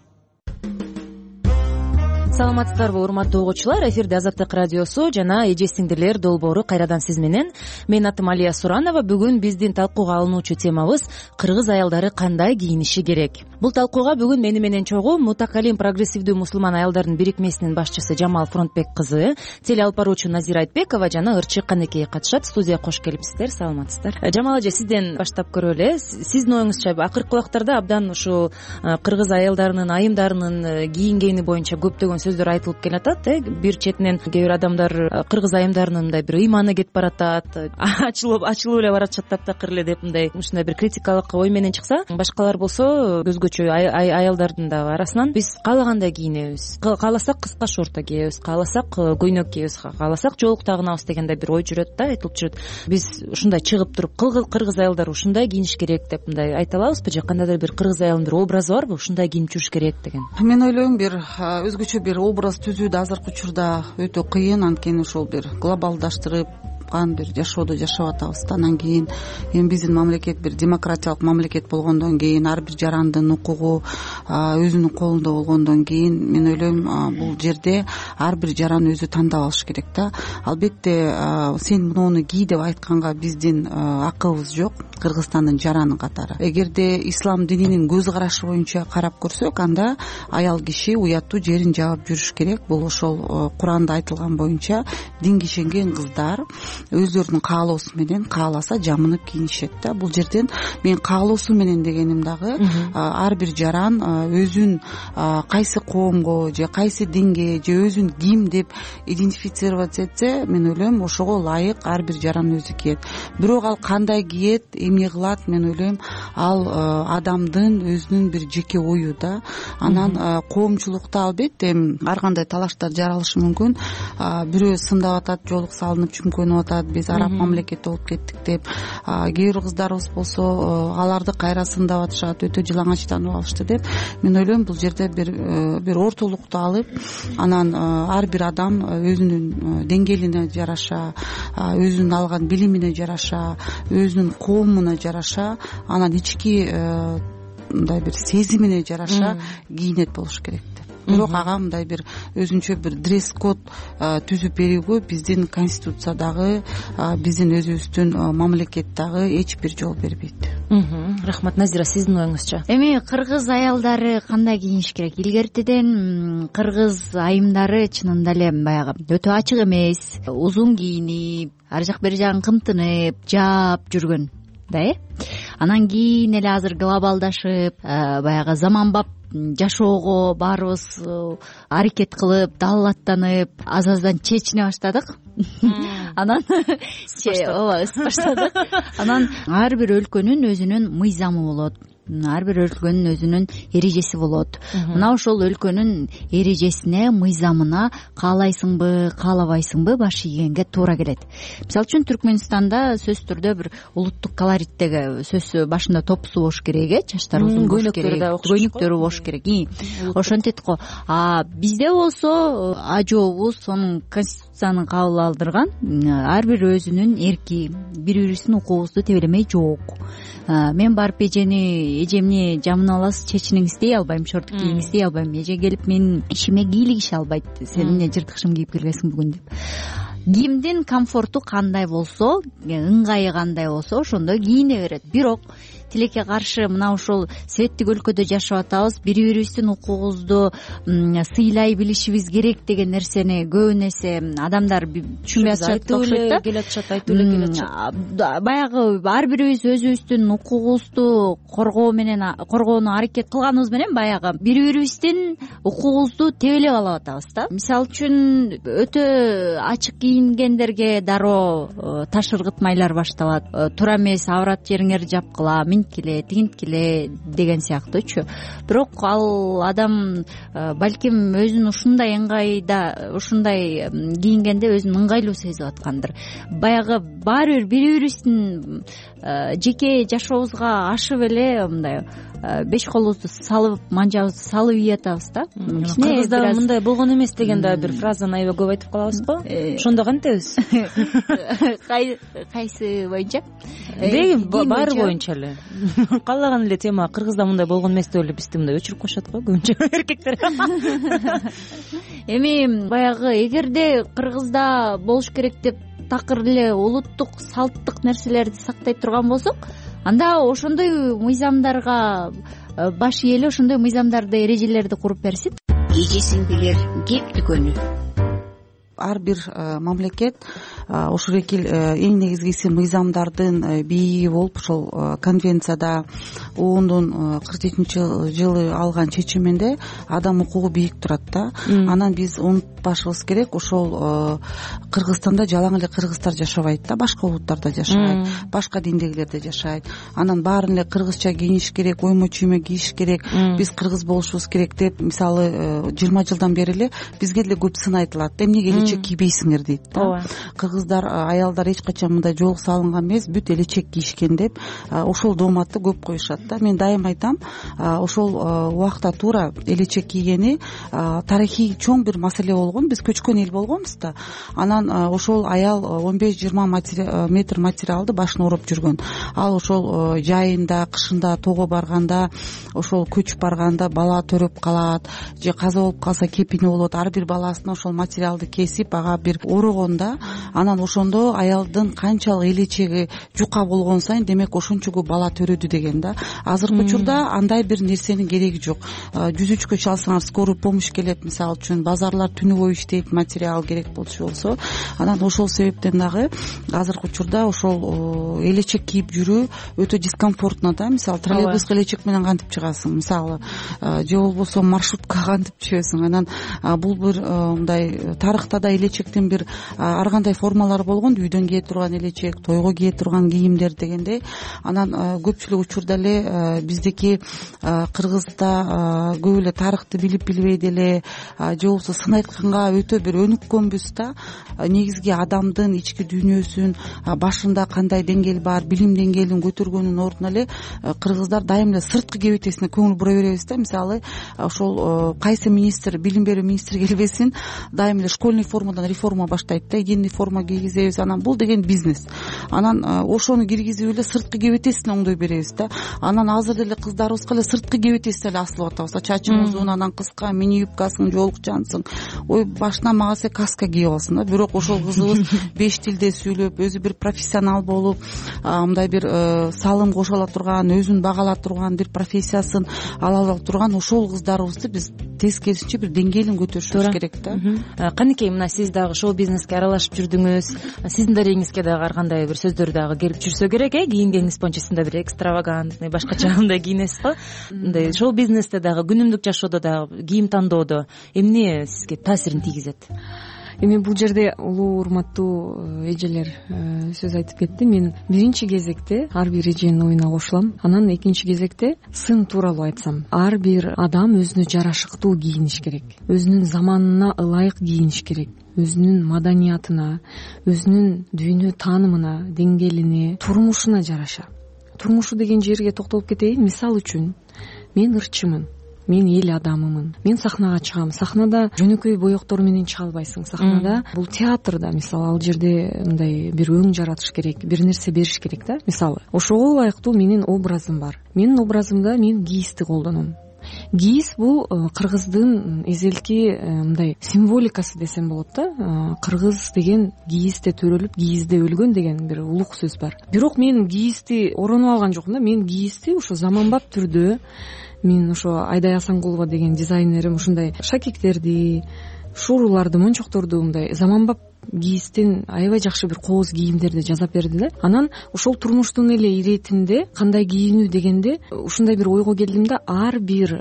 Саламатсыздарбы, урматтуу угуучулар? Эфирде Азаттык радиосу жана эже сиңдилер долбоору кайрадан сиз менен. Менин атым Алия Суранова. Бүгүн биздин талкууга алынуучу темабыз кыргыз аялдары кандай кийиниши керек. Бул талкууга бүгүн мени менен чогуу Мутакалим прогрессивдүү мусулман аялдардын бирикмесинин башчысы Жамал Фронтбек кызы, теле алып баруучу Назира Айтбекова жана Ырчык Канекей катышат. Студияга кош келипсиздер. Саламатсыздар. Жамал эже, сизден баштап көрөлү. Сиздин оюңузча акыркы убактарда абдан ушу кыргыз аялдарынын, айымдарынын кийингени боюнча көптөгөн сөздөр айтылып келатат. Бир четинен кээ бир адамдар кыргыз айымдарынын мындай бир ыйманы кетип баратат, ачылып эле баратышат таптакыр эле деп мындай ушундай бир критикалык ой менен чыкса, башкалар болсо өзгөчө аялдардын да арасынан биз каалагандай кийинебиз, кааласак кыска шорто кийебиз, кааласак көйнөк кийебиз, кааласак жоолук тагынабыз дегендей бир ой жүрөт да, айтылып жүрөт. Биз ушундай чыгып туруп кыргыз аялдары ушундай кийиниш керек деп мындай айта алабызбы, же кандайдыр бир кыргыз аялдын бир образы барбы, ушундай кийинип жүрүш керек деген? Мен ойлойм, бир өзгөчө бир образ түзүү да азыркы учурда өтө кыйын. Анткени ошол бир глобалдаштырып бир жашоодо жашап атабыз да. Анан кийин эми биздин мамлекет бир демократиялык мамлекет болгондон кийин, ар бир жарандын укугу өзүнүн колунда болгондон кийин, мен ойлойм бул жерде ар бир жаран өзү тандап алыш керек да. Албетте сен муну кий деп айтканга биздин акыбыз жок, Кыргызстандын жараны катары. Эгерде ислам дининин көз карашы боюнча карап көрсөк, анда аял киши уяттуу жерин жаап жүрүш керек. Бул ошол Куранда айтылган боюнча динге ишенген кыздар өздөрүнүн каалоосу менен кааласа жамынып кийинишет да. Бул жерден мен каалоосу менен дегеним дагы ар бир жаран өзүн кайсы коомго же кайсы динге же өзүн ким деп идентифицировать этсе, мен ойлойм ошого ылайык ар бир жаран өзү кийет. Бирок ал кандай кийет, эмне кылат, мен ойлойм ал адамдын өзүнүн бир жеке ою да. Анан коомчулукта албетте ар кандай талаштар жаралышы мүмкүн. Бирөө сындап атат, жоолук салынып чүмкөнүп атат, биз араб мамлекети болуп кеттик деп. Кээ бир кыздарыбыз болсо аларды кайра сындап атышат, өтө жылаңачтанып алышты деп. Мен ойлойм бул жерде бир ортолукту алып, анан ар бир адам өзүнүн деңгээлине жараша, өзүнүн алган билимине жараша, өзүнүн коомуна жараша, анан ички мындай бир сезимине жараша кийинет болуш керек деп. Бирок ага мындай бир өзүнчө бир дресс-код түзүп берүүгө биздин конституциядагы, биздин өзүбүздүн мамлекеттагы эч бир жол бербейт. Рахмат. Назира, сиздин оюңузча? Эми кыргыз аялдары кандай кийиниш керек? Илгертиден кыргыз айымдары чынында эле баягы өтө ачык эмес, узун кийинип, ар жак бери жагын кымтынып, жаап жүргөн да. Анан кийин эле азыр глобалдашып, баягы заманбап жашоого баарыбыз аракет кылып, далалаттанып, аз-аздан чечине баштадык. Анан ооба, баштадык. Анан ар бир өлкөнүн өзүнүн мыйзамы болот. Ар бир өлкөнүн өзүнүн эрежеси болот. Мына ошол өлкөнүн эрежесине, мыйзамына каалайсыңбы, каалабайсыңбы баш ийгенге туура келет. Мисалы үчүн Түркмөнстанда сөзсүз түрдө бир улуттук колориттеги сөз башында топусу болуш керек, чачтары узун болуш керек, көйнөктөрү болуш керек. Ошентет го. Бизде болсо ажообуз сонун конституцияны кабыл алдырган, ар бир өзүнүн эрки, бири бирибиздин укугубузду тебелемей жок. Мен барып эжени эже эмне жамына аласыз, чечиниңизди дей албайм, шорт кийиңизди дей албайм. Эже келип менин ишиме кийлигише албайт, сен эмне жыртык кийип келбесиң бүгүн деп. Кийимдин комфорту кандай болсо, ыңгайы кандай болсо ошондой кийине берет. Бирок тилекке каршы мына ушул светтик өлкөдө жашап атабыз, бири бирибиздин укугубузду сыйлай билишибиз керек деген нерсени көбүн эсе адамдар түшүнбөй атышат окшойт да. Айтуу эле келе атышат. Баягы ар бирибиз өзүбүздүн укугубузду коргоону аракет кылганыбыз менен баягы бири бирибиздин укугубузду тебелеп алып атабыз да. Мисалы үчүн өтө ачык кийингендерге дароо таш ыргытмайлар башталат. Туура эмес, аврат жериңерди жапкыла, минткиле, тигинткиле деген сыяктуучу. Бирок ал адам балким өзүн ушундай ыңгайда, ушундай кийингенде өзүн ыңгайлуу сезип аткандыр. Баягы баары бир бири бирибиздин жеке жашообузга ашып эле мындай беш колубузду салып, манжабызды салып ий атабыз да. Кыргызда мындай болгон эмес деген да бир фразаны аябай көп айтып калабыз го. Ошондо кантебиз? Кайсы боюнча? Баары боюнча эле. Каалаган эле тема Кыргызда мындай болгон эмес деп эле бизди мындай өчүрүп коюшат го көбүнчө эркектер. Эми баягы эгерде Кыргызда болуш керек деп такыр эле улуттук салттык нерселерди сактай турган болсок, анда ошондой мыйзамдарга баш ээлеп, ошондой мыйзамдарды, эрежелерди куруп берсин. Эжесиңдилер кептүкөнү. Ар бир мамлекет ушул эки эң негизгиси мыйзамдардын бийиги болуп, ошол конвенцияда ООНдун 47-жылы алган чечиминде адам укугу бийик турат да. Анан биз унутпашыбыз керек, ошол Кыргызстанда жалаң эле кыргыздар жашабайт да, башка улуттарда жашайт, башка диндегилер да жашайт. Анан баарын эле кыргызча кийиниш керек, оймо чүймө кийиш керек, биз кыргыз болушубуз керек деп, мисалы 20 жылдан бери эле бизге деле көп сын айтылат. Эмнеге элечек кийбейсиңер дейт да. Кыргыздар, аялдар эч качан мындай жолго салынган эмес, бүт элечек кийишкен деп ошол дооматты көп коюшат да. Мен дайым айтам, ошол убакта туура элечек кийгени тарыхый чоң бир маселе болгон. Биз көчкөн эл болгонбуз да. Анан ошол аял 15-20 метр материалды башына ороп жүргөн. Ал ошол жайында, кышында тоого барганда, ошол көчүп барганда бала төрөп калат же каза болуп калса кепини болот. Ар бир баласына ошол материалды кесип ага бир орогон да. Анан ошондо аялдын канчалык элечеги жука болгон сайын, демек ошончо көп бала төрөдү деген да. Азыркы учурда андай бир нерсенин кереги жок. 103кө чалсаңар скорый помощь келет, мисалы үчүн базарлар түнү бою иштейт, материал керек болсо. Анан ошол себептен дагы азыркы учурда ошол элечек кийип жүрүү өтө дискомфортно да. Мисалы троллейбуска элечек менен кантип чыгасың, мисалы же болбосо маршрутка кантип чыгасың. Анан бул бир мындай тарыхта да элечектин бир ар кандай формалары болгон, үйдөн кие турган элечек, тойго кие турган кийимдер дегендей. Анан көпчүлүк учурда эле биздики Кыргызда көп эле тарыхты билип билбей деле же болбосо сын айтканга өтө бир өнүккөнбүз да. Негизги адамдын ички дүйнөсүн, башында кандай деңгээл бар, билим деңгээлин көтөргөнүн ордуна эле кыргыздар дайым эле сырткы кебетесине көңүл бура беребиз да. Мисалы ошол кайсы министр, билим берүү министри келбесин, дайым эле школьный формадан реформа баштайт да, единый форма кийгизебиз. Анан бул деген бизнес. Анан ошону киргизип эле сырткы кебетесине оңдой беребиз да. Анан азыр деле кыздарыбызга эле сырткы кебетесине эле асылып атабыз. Чачың узун, анан кыска, мини юбкасың, жоолукчансың. Ой, башына магасы каска кийип алсың да. Бирок ошол кызыбыз 5 тилде сүйлөп, өзү бир профессионал болуп, мындай бир салым кошо ала турган, өзүн багала турган бир профессиясын ала турган ошол кыздарыбызды биз тескерисинче бир деңгээлин көтөрүшүбүз керек да. Канекей, мына сиз дагы шоу бизнеске аралашып жүрдүңүз. Сиздин дарегиңизге дагы ар кандай бир сөздөр дагы келип жүрсө керек, кийингениңиз боюнча сизде бир экстравагантный, башкача мындай кийинесиз го. Мындай шоу бизнесте дагы, күнүмдүк жашоодо дагы, кийим тандоодо эмне сизге таасирин тийгизет? Эми бул жерде улуу урматтуу эжелер сөз айтып кетти. Мен биринчи кезекте ар бир эженин оюна кошулам. Анан экинчи кезекте сын тууралуу айтсам, ар бир адам өзүнө жарашыктуу кийиниш керек, өзүнүн заманына ылайык кийиниш керек, өзүнүн маданиятына, өзүнүн дүйнө таанымына, деңгээлине, турмушуна жараша. Турмушу деген жерге токтолуп кетейин. Мисалы үчүн, мен ырчымын. мен эл адамымын, мен сахнага чыгам. Сахнада жөнөкөй боектор менен чыга албайсың. Сахнада бул театрда, мисалы, ал жерде мындай бир өң жаратыш керек, бир нерсе бериш керек да. Мисалы, ошого ылайыктуу менин образым бар. Менин образымда мен кийизди колдоном. Кийиз бул кыргыздын эзелки мындай символикасы десем болот да. Кыргыз деген кийизде төрөлүп, кийизде өлгөн деген бир улук сөз бар. Бирок мен кийизди оронуп алган жокмун да. Мен кийизди ошо заманбап түрдө, мен ошо Айдай Асанкулова деген дизайнерим ушундай шакектерди, шууруларды, мончокторду мындай заманбап кийизден аябай жакшы бир кооз кийимдерди жасап берди да. Анан ошол турмуштун эле иретинде кандай кийинүү дегенде ушундай бир ойго келдим да. Ар бир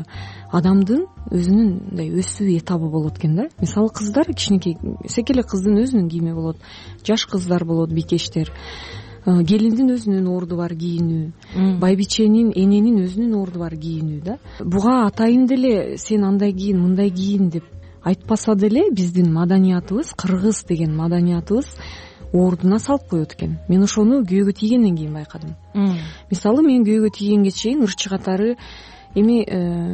адамдын өзүнүн мындай өсүү этабы болот экен да. Мисалы, кыздар кичинекей секеле кыздын өзүнүн кийими болот, жаш кыздар болот, бикештер. Келиндин өзүнүн орду бар кийинүү, байбиченин, эненин өзүнүн орду бар кийинүү да. Буга атайын деле сен андай кийин, мындай кийин деп айтпаса деле биздин маданиятыбыз, кыргыз деген маданиятыбыз ордуна салып коет экен. Мен ошону күйөөгө тийгенден кийин байкадым. Мисалы, мен күйөөгө тийгенге чейин ырчы катары эми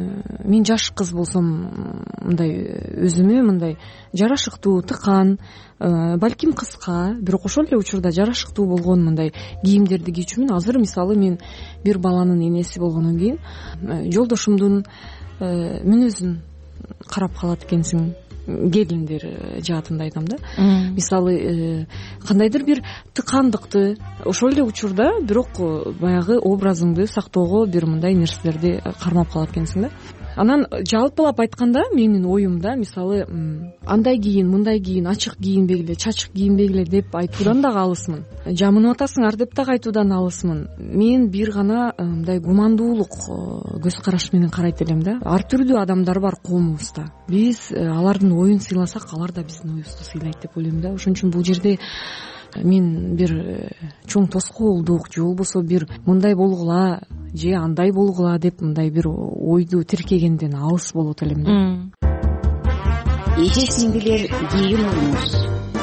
мен жаш кыз болсом мындай өзүмө мындай жарашыктуу, тыкан, балким кыска, бирок ошол эле учурда жарашыктуу болгон мындай кийимдерди кийчүмүн. Азыр мисалы мен бир баланын энеси болгондон кийин жолдошумдун мүнөзүн карап калат экенсиң, келиндер жаатында айтам да. Мисалы, кандайдыр бир тыкандыкты ошол эле учурда бирок баягы образыңды сактоого бир мындай нерселерди кармап калат экенсиң да. Анан жалпылап айтканда менин оюмда, мисалы, андай кийин, мындай кийин, ачык кийинбегиле, чачык кийинбегиле деп айтуудан дагы алысмын. Жамынып атасыңар деп дагы айтуудан алысмын. Мен бир гана мындай гумандуулук көз караш менен карайт элем да. Ар түрдүү адамдар бар коомубузда. Биз алардын оюн сыйласак, алар да биздин оюбузду сыйлайт деп ойлойм да. Ошон үчүн бул жерде мен бир чоң тоскоолдук же болбосо бир мындай болгула же андай болгула деп мындай бир ойду тиркегенден алыс болот элем да. Эже сиңдилер, кийин уруңуз.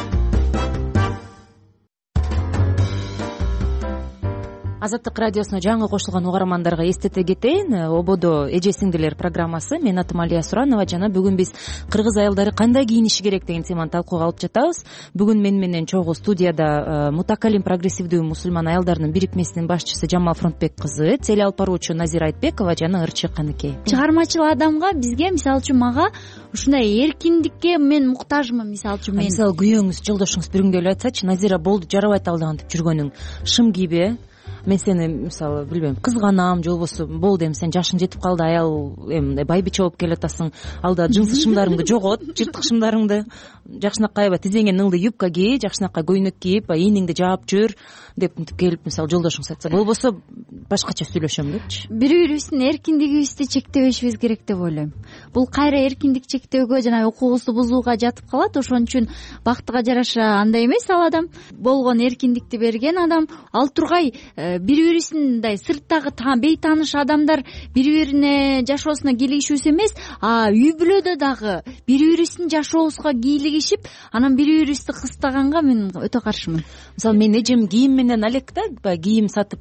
Азаттык радиосуна жаңы кошулган угармандарга эстете кетейин, ободо эже сиңдилер программасы. Мен атым Алия Суранова жана бүгүн биз кыргыз аялдары кандай кийиниши керек деген теманы талкууга алып жатабыз. Бүгүн менен чогуу студияда Мутакалим прогрессивдүү мусулман аялдарынын бирикмесинин башчысы Жамал Фронтбек кызы, теле алып баруучу Назира Айтбекова жана ырчы Каныкей. Чыгармачыл адамга, бизге, мисалы үчүн мага ушундай эркиндикке мен муктажмын. Мисалы үчүн мен, мисалы, күйөөңүз, жолдошуңуз бир күнгө эле айтсачы, Назира болду, жарабайт ал деп жүргөнүң, шым кийбе, мен сени мисалы билбейм кызганам же болбосо болду эми сен жашың жетип калды, аял эми мындай байбиче болуп келатасың, алда жынсы шымдарыңды жогот, жыртык шымдарыңды, жакшынакай тизеңе ыңды юбка кий, жакшынакай көйнөк кийип, ийниңди жаап жүр деп келип мисалы жолдошуңуз айтса, болбосо башкача сүйлөшөм депчи. Бири бирибиздин эркиндигибизди чектебешибиз керек деп ойлойм. Бул кайра эркиндик чектөөгө жана укугубузду бузууга жатып калат. Ошон үчүн бактыга жараша андай эмес ал адам, болгон эркиндикти берген адам. Ал тургай бири бирисин мындай сырттагы бейтааныш адамдар бири бирине жашоосуна кийлигишүүсү эмес, үй бүлөдө дагы бири бирисинин жашоосуна кийлигишип, анан бири бирибизди кыстаганга мен өтө каршымын. Мисалы, мен эжем кийим менен алек да, баягы кийим сатып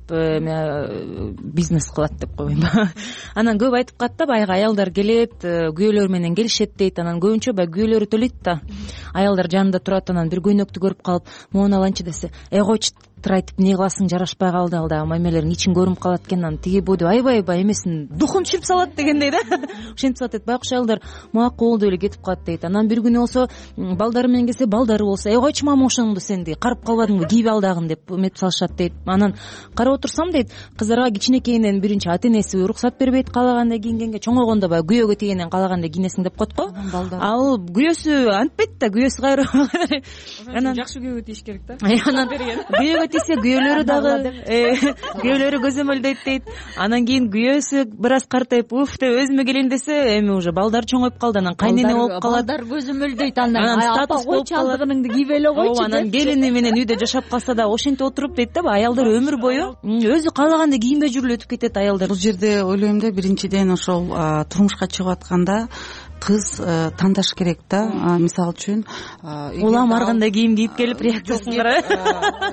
бизнес кылат деп коеюн. Анан көп айтып калат да, баягы аялдар келет, күйөөлөр менен келишет дейт, анан көбүнчө баягы күйөөлөрү төлөйт да. Аялдар жанында турат, анан бир көйнөктү көрүп калып, могуну аланчы десе, койчу айтып, эмне кыласың, жарашпай калды, алда маймелериң ичин көрүнүп калат экен, анан тиги бойду аябай эмесин духун түшүрүп салат дегендей да. Ошентип салат дейт. Байкуш аялдар макул деп эле кетип калат дейт. Анан бир күнү болсо балдары менен келсе, балдары болсо, койчу мама ошоңду сенди карып калбадыңбы, кийип ал дагы деп эметип салышат дейт. Анан карап отурсам дейт, кыздарга кичинекейинен биринчи ата энеси уруксат бербейт каалагандай кийингенге, чоңойгондо баягы күйөөгө тийгенден каалагандай кийинесиң деп коет го. Ал күйөөсү антпайт да, күйөөсү кайра. Анан жакшы күйөөгө тийиш керек да. Анан күйөөгө тийсе күйөөлөрү дагы күйөөлөрү көзөмөлдөйт дейт. Анан кийин күйөөсү бир аз картайып, уф деп өзүмө келейин десе, эми уже балдар чоңоюп калды, анан кайнене болуп калат. Балдар көзөмөлдөйт, анан статус болуп калдыгыңды кийип эле койчу. Анан келини менен үйдө жашап калса да ошентип отуруп дейт да, аялдар өмүр бою өзү каалагандай кийинбей жүрүп өтүп кетет аялдар. Бул жерде ойлойм да, биринчиден ошол турмушка чыгып атканда кыз тандаш керек да. Мисалы үчүн улам ар кандай кийим кийип келип реакциясын карап кеп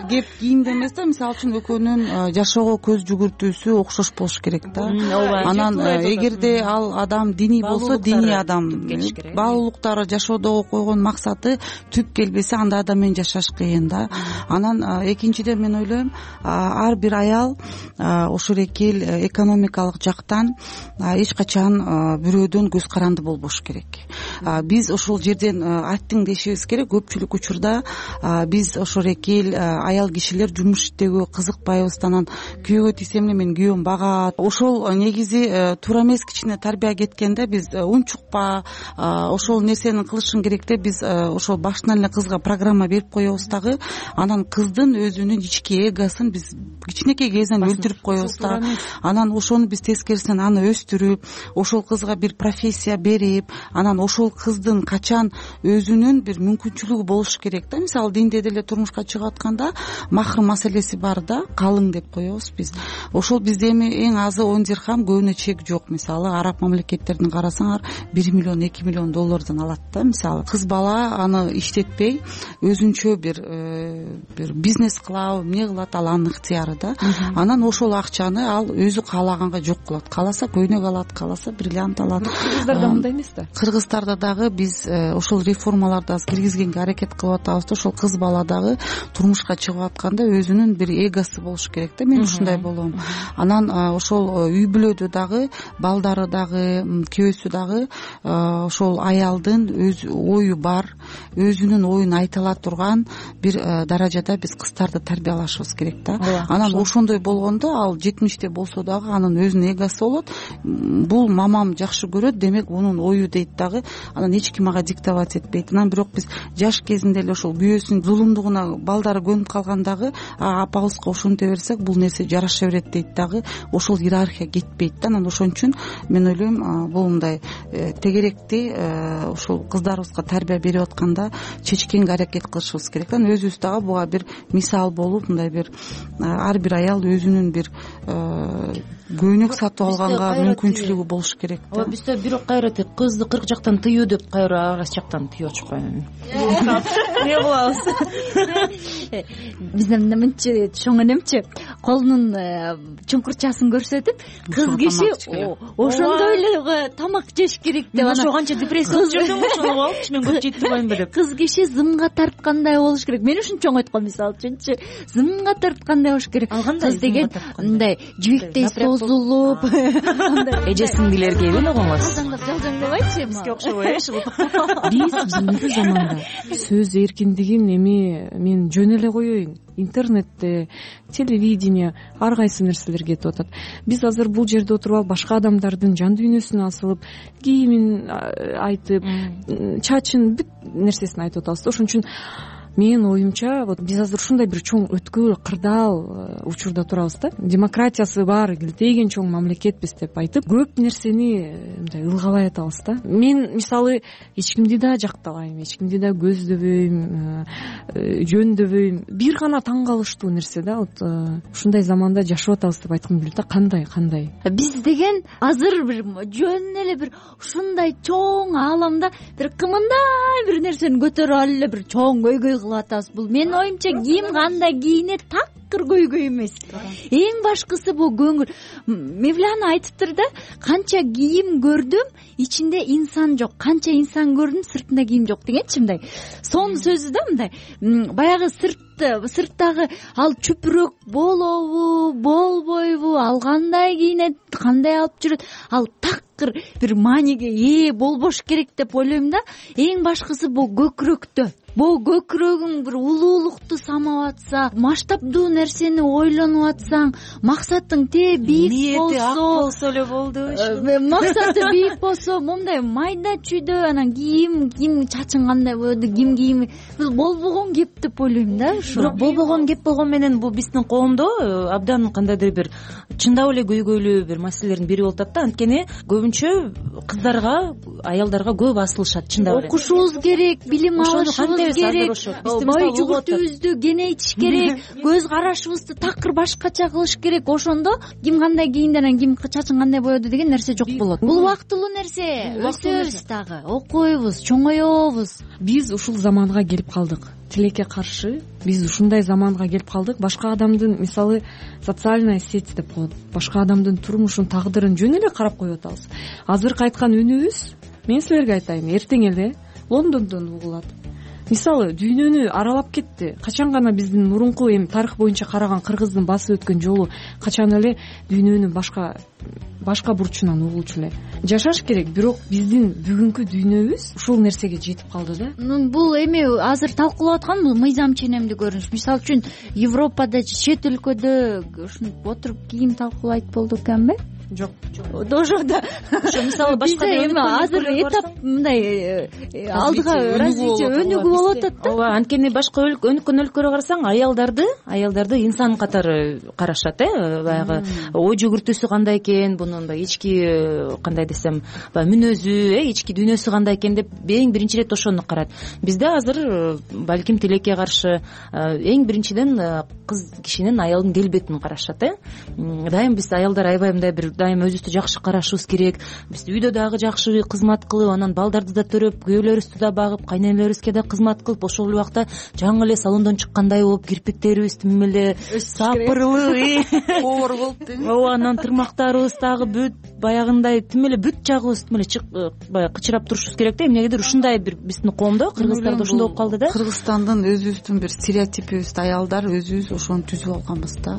кийимде эмес да, мисалы үчүн экөөнүн жашоого көз жүгүртүүсү окшош болуш керек да. Анан эгерде ал адам диний болсо, диний адам, баалуулуктары жашоодогу койгон максаты түп келбесе, андай адам менен жашаш кыйын да. Анан экинчиден мен ойлойм, ар бир аял ошол эки экономикалык жактан эч качан бирөөдөн көз каранды болбош керек. Биз ошол жерден айттың дешибиз керек. Көпчүлүк учурда биз ошол эки аял кишилер жумуш иштөөгө кызыкпайбыз. Анан күйөөгө тийсем эле менин күйөөм багат. Ошол негизи туура эмес, кичине тарбия кеткенде биз унчукпа, ошол нерсени кылышың керек деп биз ошол башынан эле кызга программа берип коебуз дагы. Анан кыздын өзүнүн ички эгосын биз кичинекей кезинен өлтүрүп коебуз да. Анан ошону биз тескерисинен аны өстүрүп, ошол кызга бир профессия берип, анан ошол кыздын качан өзүнүн бир мүмкүнчүлүгү болуш керек да. Мисалы динде деле турмушка чыгып атканда махр маселеси бар да, калың деп коебуз биз. Ошол бизде эми эң азы 10 дирхам, көбүнө чек жок. Мисалы араб мамлекеттерин карасаңар 1 миллион, 2 миллион доллардан алат да. Мисалы кыз бала аны иштетпей өзүнчө бир бизнес кылабы, эмне кылат, ал анын ыктыяры да. Анан ошол акчаны ал өзү каалаганга жок кылат. Кааласа көйнөк алат, кааласа бриллиант алат. Кыргыздарда мындай эмес да. Кыргыздарда дагы биз ошол реформаларды киргизгенге аракет кылып атабыз да. Ошол кыз бала дагы турмушка чыгып атканда өзүнүн бир эгосу болуш керек да. Мен ушундай болом. Анан ошол үй бүлөдө дагы балдары дагы, күйөөсү дагы ошол аялдын өз ою бар, өзүнүн оюн айта ала турган бир даражада биз кыздарды тарбиялашыбыз керек да. Анан ошондой болгондо ал 70те болсо дагы анын өзүнүн эгосу болот. Бул мамам жакшы көрөт, демек мунун ою дейт дагы. Анан эч ким ага диктовать этпейт. Анан бирок биз жаш кезинде эле ошол күйөөсүнүн зулумдугуна балдары көнүп калгандагы апабызга ушинте берсек бул нерсе жараша берет дейт дагы. Ошол иерархия кетпейт да. Анан ошон үчүн мен ойлойм, бул мындай тегеректи ошол кыздарыбызга тарбия берип атканда чечкенге аракет кылышыбыз керек. Анан өзүбүз дагы буга бир мисал болуп, мындай бир ар бир аял өзүнүн бир көйнөк сатып алганга мүмкүнчүлүгү болуш керек да. Ооба, бизде бирок кайра кызды 40 жактан тыюу деп кайра арас жактан тыюп атышпайбы? Эмне кылабыз? Бизден мынча чоңөнөмчү, колунун чуңкурчасын көрсөтүп, кыз киши ошондой эле тамак жеш керек деп. Ошо канча депрессия жүрдүм, ошону болуп мен көп жей турбаймбы деп. Кыз киши зымга тарткандай болуш керек. Мен ушунча айткам, мисалы үчүнчү, зымга тарткандай болуш керек. Кыз деген мындай жибектей созулуп, эже сиңдилерге өнөгөңүз. Жалжаңдабайчы? Бизге окшобой ушул. Биз бүгүнкү заманда сөз эркиндигин эми мен жөн эле коеюн, интернетте, телевидение, ар кайсы нерселер кетип атат. Биз азыр бул жерде отуруп алып башка адамдардын жан дүйнөсүн асылып, кийимин айтып, чачын бүт нерсесин айтып атабыз. Ошон үчүн менин оюмча, вот биз азыр ушундай бир чоң өткүл, кырдаал учурда турабыз да. Демократиясы бар, келтейген чоң мамлекетпиз деп айтып, көп нерсени мындай ылгабай атабыз да. Мен мисалы эч кимди да жактабайм, эч кимди да көздөбөйм, жөндөбөйм. Бир гана таң калыштуу нерсе да, вот ушундай заманда жашап атабыз деп айткым келет да. Кандай? Биз деген азыр бир жөн эле бир ушундай чоң ааламда бир кымындай бир нерсени көтөрүп алып эле бир чоң көйгөй кылып атабыз. Бул менин оюмча ким кандай кийине такыр көйгөй эмес. Эң башкысы бул көңүл. Мевлана айтыптыр да, канча кийим көрдүм, ичинде инсан жок. Канча инсан көрдүм, сыртында кийим жок дегенчи мындай. Сонун сөзү да мындай. Баягы сырттагы ал чүпүрөк болобу, болбойбу, ал кандай кийинет, кандай алып жүрөт, ал такыр бир мааниге ээ болбош керек деп ойлойм да. Эң башкысы бул көкүрөктө. Бул көкүрөгүң бир улуулукту самап атса, масштабдуу нерсени ойлонуп атсаң, максатың бийик болсо, ак болсо эле болду. Максаты бийик болсо, мындай майда чүйдө, анан кийим чачың кандай болду, ким кийими болбогон кеп деп ойлойм да. Бирок болбогон кеп болгон менен бул биздин коомдо абдан кандайдыр бир чындап эле көйгөйлүү бир маселелердин бири болуп атат да. Анткени көбүнчө кыздарга, аялдарга көп асылышат чындап эле. Окушубуз керек, билим алышыбыз керек, бой жүгүртүүбүздү кеңейтиш керек, көз карашыбызды такыр башкача кылыш керек. Ошондо ким кандай кийинди, анан ким чачын кандай боёду деген нерсе жок болот. Бул убактылуу нерсе. Өсөбүз дагы, окуйбуз, чоңоебуз. Биз ушул заманга келип калдык. тилекке каршы биз ушундай заманга келип калдык. Башка адамдын мисалы социальная сеть деп коет, башка адамдын турмушун, тагдырын жөн эле карап коюп атабыз. Азыркы айткан үнүбүз, мен силерге айтайын, эртең эле Лондондон угулат. Мисалы дүйнөнү аралап кетти. Качан гана биздин мурунку эми тарых боюнча караган кыргыздын басып өткөн жолу качан эле дүйнөнүн башка бурчунан угулчу эле жашаш керек. Бирок биздин бүгүнкү дүйнөбүз ушул нерсеге жетип калды да. Бул эми азыр талкуулап аткан бул мыйзам ченемдүү көрүнүш. Мисалы үчүн Европада же чет өлкөдө ушинтип отуруп кийин талкуулайт болду экенби? Жок. Ошондо ошо мисалы башка эми азыр этап мындай алдыга развитие өнүгүп болуп атат да. Ооба, анткени башка өнүккөн өлкөлөргө карасаң аялдарды инсан катары карашат, баягы ой жүгүртүүсү кандай экен, бунун ички кандай десем, баягы мүнөзү, ички дүйнөсү кандай экен деп эң биринчи ирет ошону карайт. Бизде азыр балким тилекке каршы эң биринчиден кыз кишинин аялдын келбетин карашат. Дайым биз аялдар аябай мындай бир дайым өзүбүздү жакшы карашыбыз керек. Биз үйдө дагы жакшы кызмат кылып, анан балдарды да төрөп, күйөөлөрүбүздү да багып, кайненелерибизге да кызмат кылып, ошол убакта жаңы эле салондон чыккандай болуп, кирпиктерибиз тим эле сапырылып, оор болуп дейм. Ооба, анан тырмактарыбыз дагы бүт баягындай тим эле бүт жагыбыз тим эле баягы кычырап турушубуз керек да. Эмнегедир ушундай бир биздин коомдо, кыргыздарда ушундай болуп калды да. Кыргызстандын өзүбүздүн бир стереотипибиз, аялдар өзүбүз ошону түзүп алганбыз да.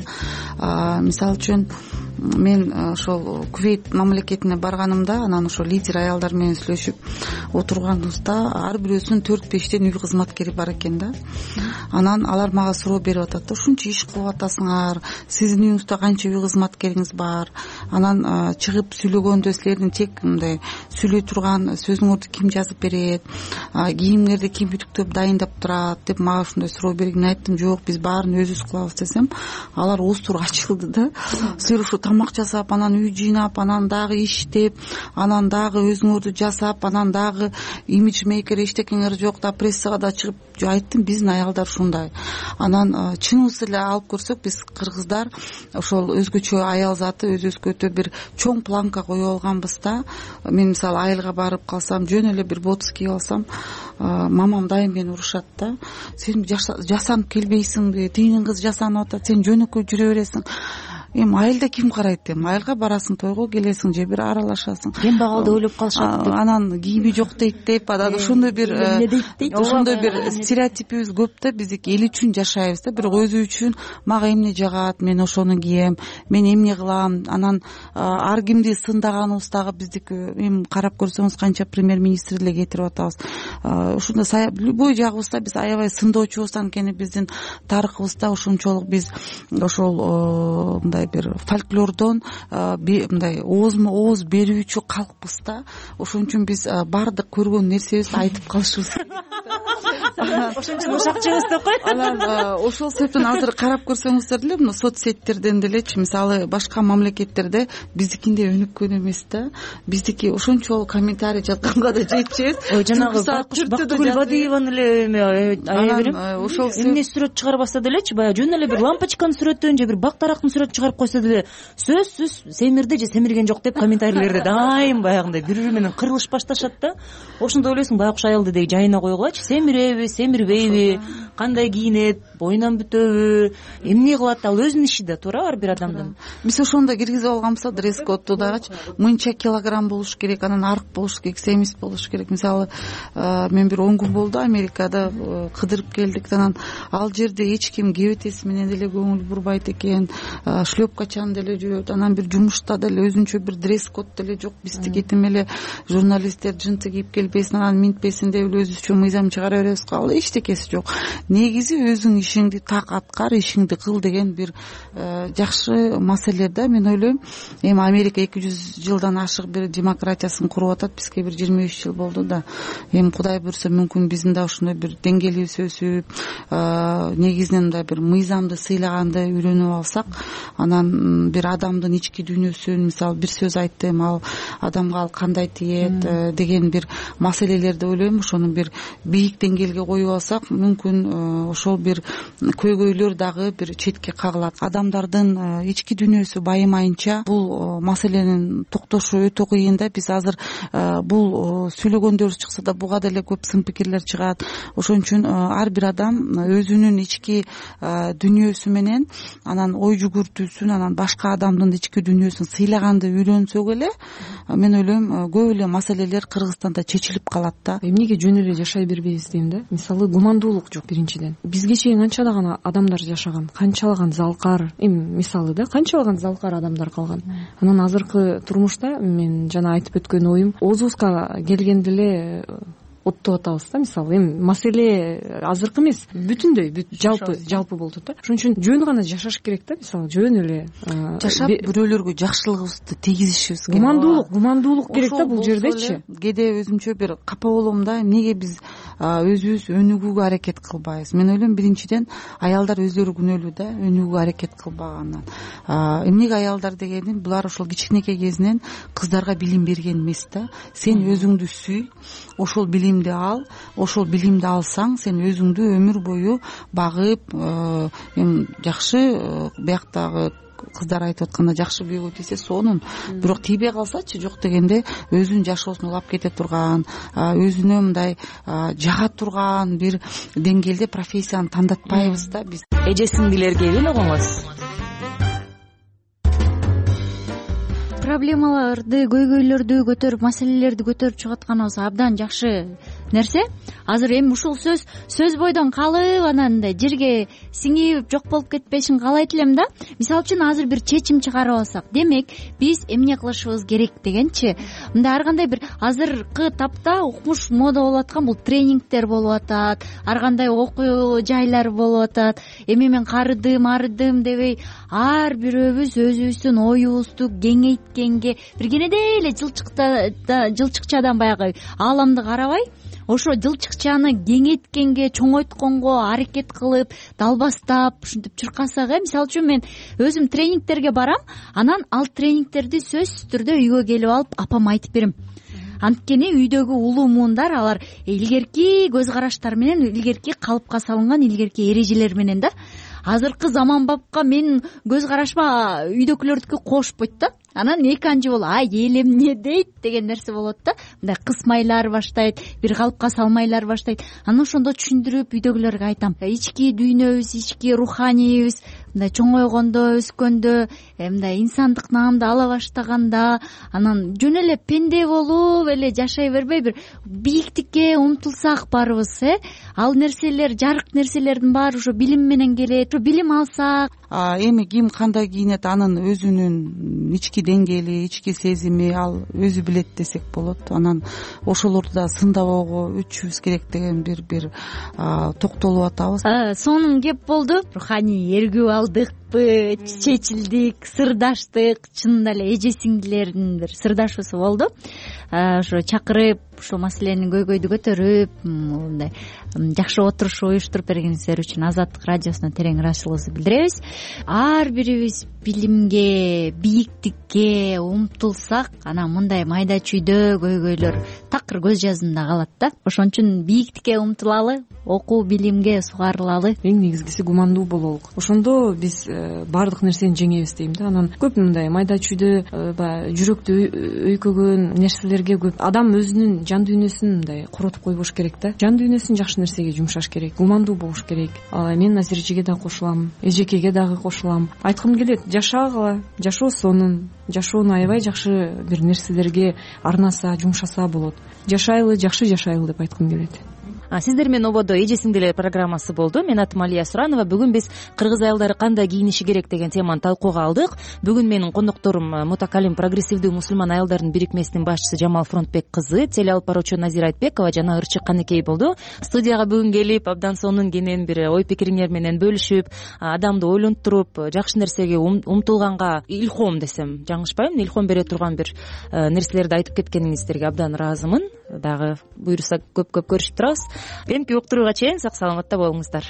Мисалы үчүн мен ошол Кувейт мамлекетине барганымда, анан ошол лидер аялдар менен сүйлөшүп отурганыбызда ар бирөөсүнүн 4-5тен үй кызматкери бар экен да. Анан алар мага суроо берип атат да, ушунча иш кылып атасыңар, сиздин үйүңүздө канча үй кызматкериңиз бар? Анан чыгып сүйлөгөндө силердин тек мындай сүйлөй турган сөзүңөрдү ким жазып берет, кийимдерди ким бүтүктөп дайындап турат деп мага ушундай суроо берген. Мен айттым, жок, биз баарын өзүбүз кылабыз десем, алар ооздору ачылды да. Силер ушу тамак жасап, анан үй жыйнап, анан дагы иштеп, анан дагы өзүңөрдү жасап, анан дагы имиджмейкер эчтекеңер жок да, прессага да чыгып. Айттым, биздин аялдар ушундай. Анан чыныбызды эле алып көрсөк, биз кыргыздар ошол өзгөчө аял заты, өзгөчө бир чоң планка коюп алганбыз да. Мен мисалы айылга барып калсам, жөн эле бир ботс кийип алсам, мамам дайым мени урушат да. Сен жасанып келбейсиңби? Тигинин кызы жасанып атат, сен жөнөкөй жүрө бересиң. Эми айылда ким карайт дейм? Айылга барасың, тойго келесиң, же бир аралашасың. Кем багалды ойлоп калышат деп. Анан кийими жок дейт деп, анан ошондой бир стереотипибиз көп да. Биздики эл үчүн жашайбыз да, бирок өзү үчүн мага эмне жагат, мен ошону кием, мен эмне кылам. Анан ар кимди сындаганыбыз дагы биздики эми карап көрсөңүз канча премьер-министр эле кетирип атабыз. Ушундай любой жагыбызда биз аябай сындоочубуз, анткени биздин тарыхыбызда ошончолук биз ошол мындай бир фольклордон мындай ооз берүүчү калкпыз да. Ошон үчүн биз баардык көргөн нерсебизди айтып калышыбыз керек. Ошон үчүн ушакчыбыз деп кой. Анан ошол себептен азыр карап көрсөңүздөр деле, мына соцсеттерден делечи, мисалы башка мамлекеттерде биздикиндей өнүккөн эмес да. Биздики ошончолук комментарий жазганга да жетишет. Ой, жанагы Бактыгүл Бадиеванын эле ая берем. Ошол эмне сүрөт чыгарбаса делечи, баягы жөн эле бир лампочканын сүрөтүн же бир бак тарактын сүрөтүн чыгарып койсо деле сөзсүз семирди же семирген жок деп комментарийлерде дайым баягындай бири-бири менен кырылыш башташат да. Ошондо ойлойсуң, байкуш аялды деги жайына койгулачы, семиреби, семирбейби, кандай кийинет, боюнан бүтөбү, эмне кылат, ал өзүнүн иши да, туура, ар бир адамдын. Биз ошондо киргизип алганбыз да, дресс-кодду дагычы. Мынча килограмм болуш керек, анан арык болуш керек, семиз болуш керек. Мисалы мен бир 10 күн болду Америкада кыдырып келдик. Анан ал жерде эч ким кебетеси менен деле көңүл бурбайт экен, шлепкачан деле жүрөт. Анан бир жумушта деле өзүнчө бир дресс-код деле жок. Биздики тим эле журналисттер жынты кийип келбесин, анан минтпесин деп эле өзүбүзчө мыйзам чыгара беребиз. Ал эчтекеси жок. Негизи өзүң ишиңди так аткар, ишиңди кыл деген бир жакшы маселе да. Мен ойлойм, эми Америка 200 жылдан ашык бир демократиясын куруп атат, бизге бир 23 жыл болду да. Эми Кудай буйрса, мүмкүн биздин да ошондой бир деңгээлибиз өсүп, негизинен мындай бир мыйзамды сыйлаганды үйрөнүп алсак, анан бир адамдын ички дүйнөсүн, мисалы бир сөз айттым, ал адамга ал кандай тиет деген бир маселелерди ойлойм, ошонун бир бийик деңгээлге коюп алсак мүмкүн ошол бир көйгөйлөр дагы бир четке кагылат. Адамдардын ички дүйнөсү байымайынча бул маселенин токтошу өтө кыйын да. Биз азыр бул сүйлөгөндөрүбүз чыкса да буга деле көп сын пикирлер чыгат. Ошон үчүн ар бир адам өзүнүн ички дүйнөсү менен анан ой жүгүртүүсүн, анан башка адамдын ички дүйнөсүн сыйлаганды үйрөнсөк эле мен ойлойм көп эле маселелер Кыргызстанда чечилип калат да. Эмнеге жөн эле жашай бербейбиз дейм да. Мисалы гумандуулук жок биринчиден. Бизге чейин канчалаган адамдар жашаган, канчалаган залкар, мисалы да, канчалаган залкар адамдар калган. Анан азыркы турмушта мен жана айтып өткөн оюм оозубузга келгенде эле оттоп атабыз да. Мисалы эми маселе азыркы эмес, бүтүндөй жалпы болуп атат да. Ошон үчүн жөн гана жашаш керек да. Мисалы жөн эле жашап бирөөлөргө жакшылыгыбызды тийгизишибиз керек. Гумандуулук керек да бул жердечи. Кээде өзүмчө бир капа болом да, эмнеге биз өзүбүз өнүгүүгө аракет кылбайбыз? Мен ойлойм биринчиден аялдар өздөрү күнөөлүү да, өнүгүүгө аракет кылбаганынан. Эмнеге аялдар дегеним, булар ошол кичинекей кезинен кыздарга билим берген эмес да. Сен өзүңдү сүй, ошол билимди ал, ошол билимди алсаң сен өзүңдү өмүр бою багып, эми жакшы бияктагы кыздар айтып атканда жакшы бүйгө тийсе сонун, бирок тийбей калсачы, жок дегенде өзүнүн жашоосун улап кете турган, өзүнө мындай жага турган бир деңгээлде профессияны тандатпайбыз да биз. Эже сиңдилерге эле огоңуз. Проблемаларды, көйгөйлөрдү көтөрүп, маселелерди көтөрүп чыгып атканыбыз абдан жакшы нерсе. Азыр эми ушул сөз бойдон калып, анан жерге сиңип жок болуп кетпешин каалайт элем да. Мисалы үчүн азыр бир чечим чыгарып алсак, демек биз эмне кылышыбыз керек дегенчи, мындай ар кандай бир азыркы тапта укмуш мода болуп аткан бул тренингдер болуп атат, ар кандай окуу жайлар болуп атат. Эми мен арыдым дебей, ар бирөөбүз өзүбүздүн оюбузду кеңейткенге, бир кенедей эле жылчыкчадан баягы ааламды карабай, ошо жылчыкчаны кеңейткенге, чоңойтконго аракет кылып, далбастап, ушинтип чуркасак, мисалы үчүн мен өзүм тренингдерге барам, анан ал тренингдерди сөзсүз түрдө үйгө келип алып апама айтып берем. Анткени үйдөгү улуу муундар алар илгерки көз караштар менен, илгерки калыпка салынган илгерки эрежелер менен да. Азыркы заманбапка менин көз карашыма үйдөгүлөрдүкү кошпойт да. Анан экинчи болуп, эл эмне дейт деген нерсе болот да. Мындай кысмайлар баштайт, бир калыпка салмайлар баштайт. Анан ошондо түшүндүрүп үйдөгүлөргө айтам. Ички дүйнөбүз, ички руханийбиз мындай чоңойгондо, өскөндө, мындай инсандык наамды ала баштаганда, анан жөн эле пенде болуп эле жашай бербей, бир бийиктикке умтулсак барыбыз, ал нерселер, жарык нерселердин баары ошо билим менен келет. Билим алсак, эми ким кандай кийинет, анын өзүнүн ички деңгээли, ички сезими ал өзү билет десек болот. Анан ошолорду да сындабоого өтүшүбүз керек деген бир токтолуп атабыз. Сонун кеп болду. Руханий эргүү алдыкпы, чечилдик, сырдаштык, чынында эле эже сиңдилердин бир сырдашуусу болду. Ошо чакырып, ушул маселенин көйгөйдү көтөрүп, мындай жакшы отуруш уюштуруп бергениңиздер үчүн Азаттык радиосуна терең ыраазычылыгыбызды билдиребиз. Ар бирибиз билимге, бийиктикке умтулсак, анан мындай майда чүйдө көйгөйлөр такыр көз жазымда калат да. Ошон үчүн бийиктикке умтулалы, окуу билимге сугарылалы. Эң негизгиси гумандуу бололук. Ошондо биз баардык нерсени жеңебиз дейм да. Анан көп мындай майда чүйдө баягы жүрөктү өйкөгөн нерселерге көп адам өзүнүн жан дүйнөсүн мындай коротуп койбош керек да. Жан дүйнөсүн жакшы нерсеге жумшаш керек, гумандуу болуш керек. Мен Назиржиге да кошулам, эжекеге дагы кошулам. Айткым келет, жашагыла, жашоо сонун, жашоону аябай жакшы бир нерселерге арнаса, жумшаса болот. Жашайлы, жакшы жашайлы деп айткым келет. Сиздер менен ободо эже сиңдилер программасы болду. Мен атым Алия Суранова. Бүгүн биз кыргыз аялдары кандай кийиниши керек деген теманы талкууга алдык. Бүгүн менин кондокторум Мутакалим прогрессивдүү мусулман аялдардын бирикмесинин башчысы Жамал Фронтбек кызы, теле алып баруучу Назира Айтбекова жана Ырчык Канекей болду. Студияга бүгүн келип, абдан сонун кенен бир ой пикириңер менен бөлүшүп, адамды ойлонтуруп, жакшы нерсеге умтулганга илхом десем жаңылышпайбын, илхом бере турган бир нерселерди айтып кеткениңиздерге абдан ыраазымын. Дагы буйрса көп көрүшүп турабыз. Эмки уктурууга чейин сак саламатта болуңуздар.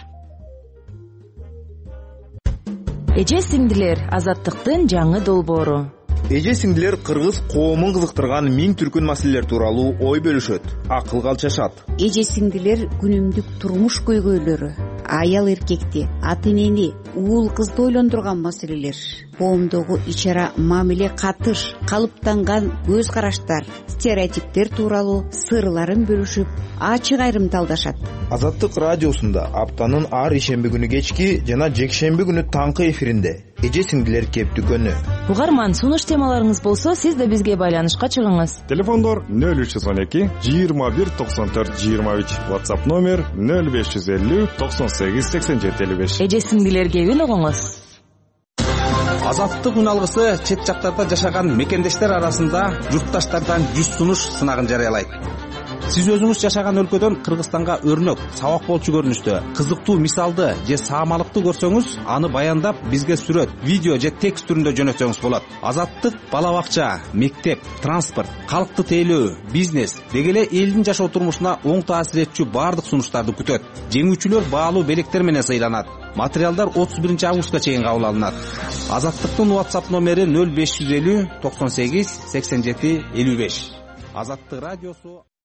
Эже сиңдилер, азаттыктын жаңы долбоору. эже сиңдилер кыргыз коомун кызыктырган миң түркүн маселелер тууралуу ой бөлүшөт, акылга алчашат. эже сиңдилер күнүмдүк турмуш көйгөйлөрү, аял эркекти, ата энени, уул кызды ойлондурган маселелер, коомдогу ич ара мамиле катыш, калыптанган көз караштар, стереотиптер тууралуу сырларын бөлүшүп, ачык айрымдалдашат. Азаттык радиосунда аптанын ар ишемби күнү кечки жана жекшемби күнү таңкы эфиринде эже сиңдилер кептүкөнү. Угарман, сунуш темаларыңыз болсо, сиз да бизге байланышка чыгыңыз. Телефондор 0312 21 94 23, WhatsApp номер 0550 98 87 55. Эже сиңдилер кебин угуңуз. Азаттык үн алгысы чет жактарда жашаган мекендештер арасында журтташтардан 100 сунуш сынагын жарыялайт. Сиз өзүңүз жашаган өлкөдөн Кыргызстанга өрнөк, сабак болчу көрүнүштө, кызыктуу мисалды же саамалыкты көрсөңүз, аны баяндап бизге сүрөт, видео же текст түрүндө жөнөтсөңүз болот. Азаттык бала бакча, мектеп, транспорт, калкты тейлөө, бизнес деги эле элдин жашоо турмушуна оң таасир этчү баардык сунуштарды күтөт. Жеңүүчүлөр баалуу белектер менен сыйланат. Материалдар 31 августка чейин кабыл алынат. Азаттыктын WhatsApp номери 0550 98 87 55. Азаттык радиосу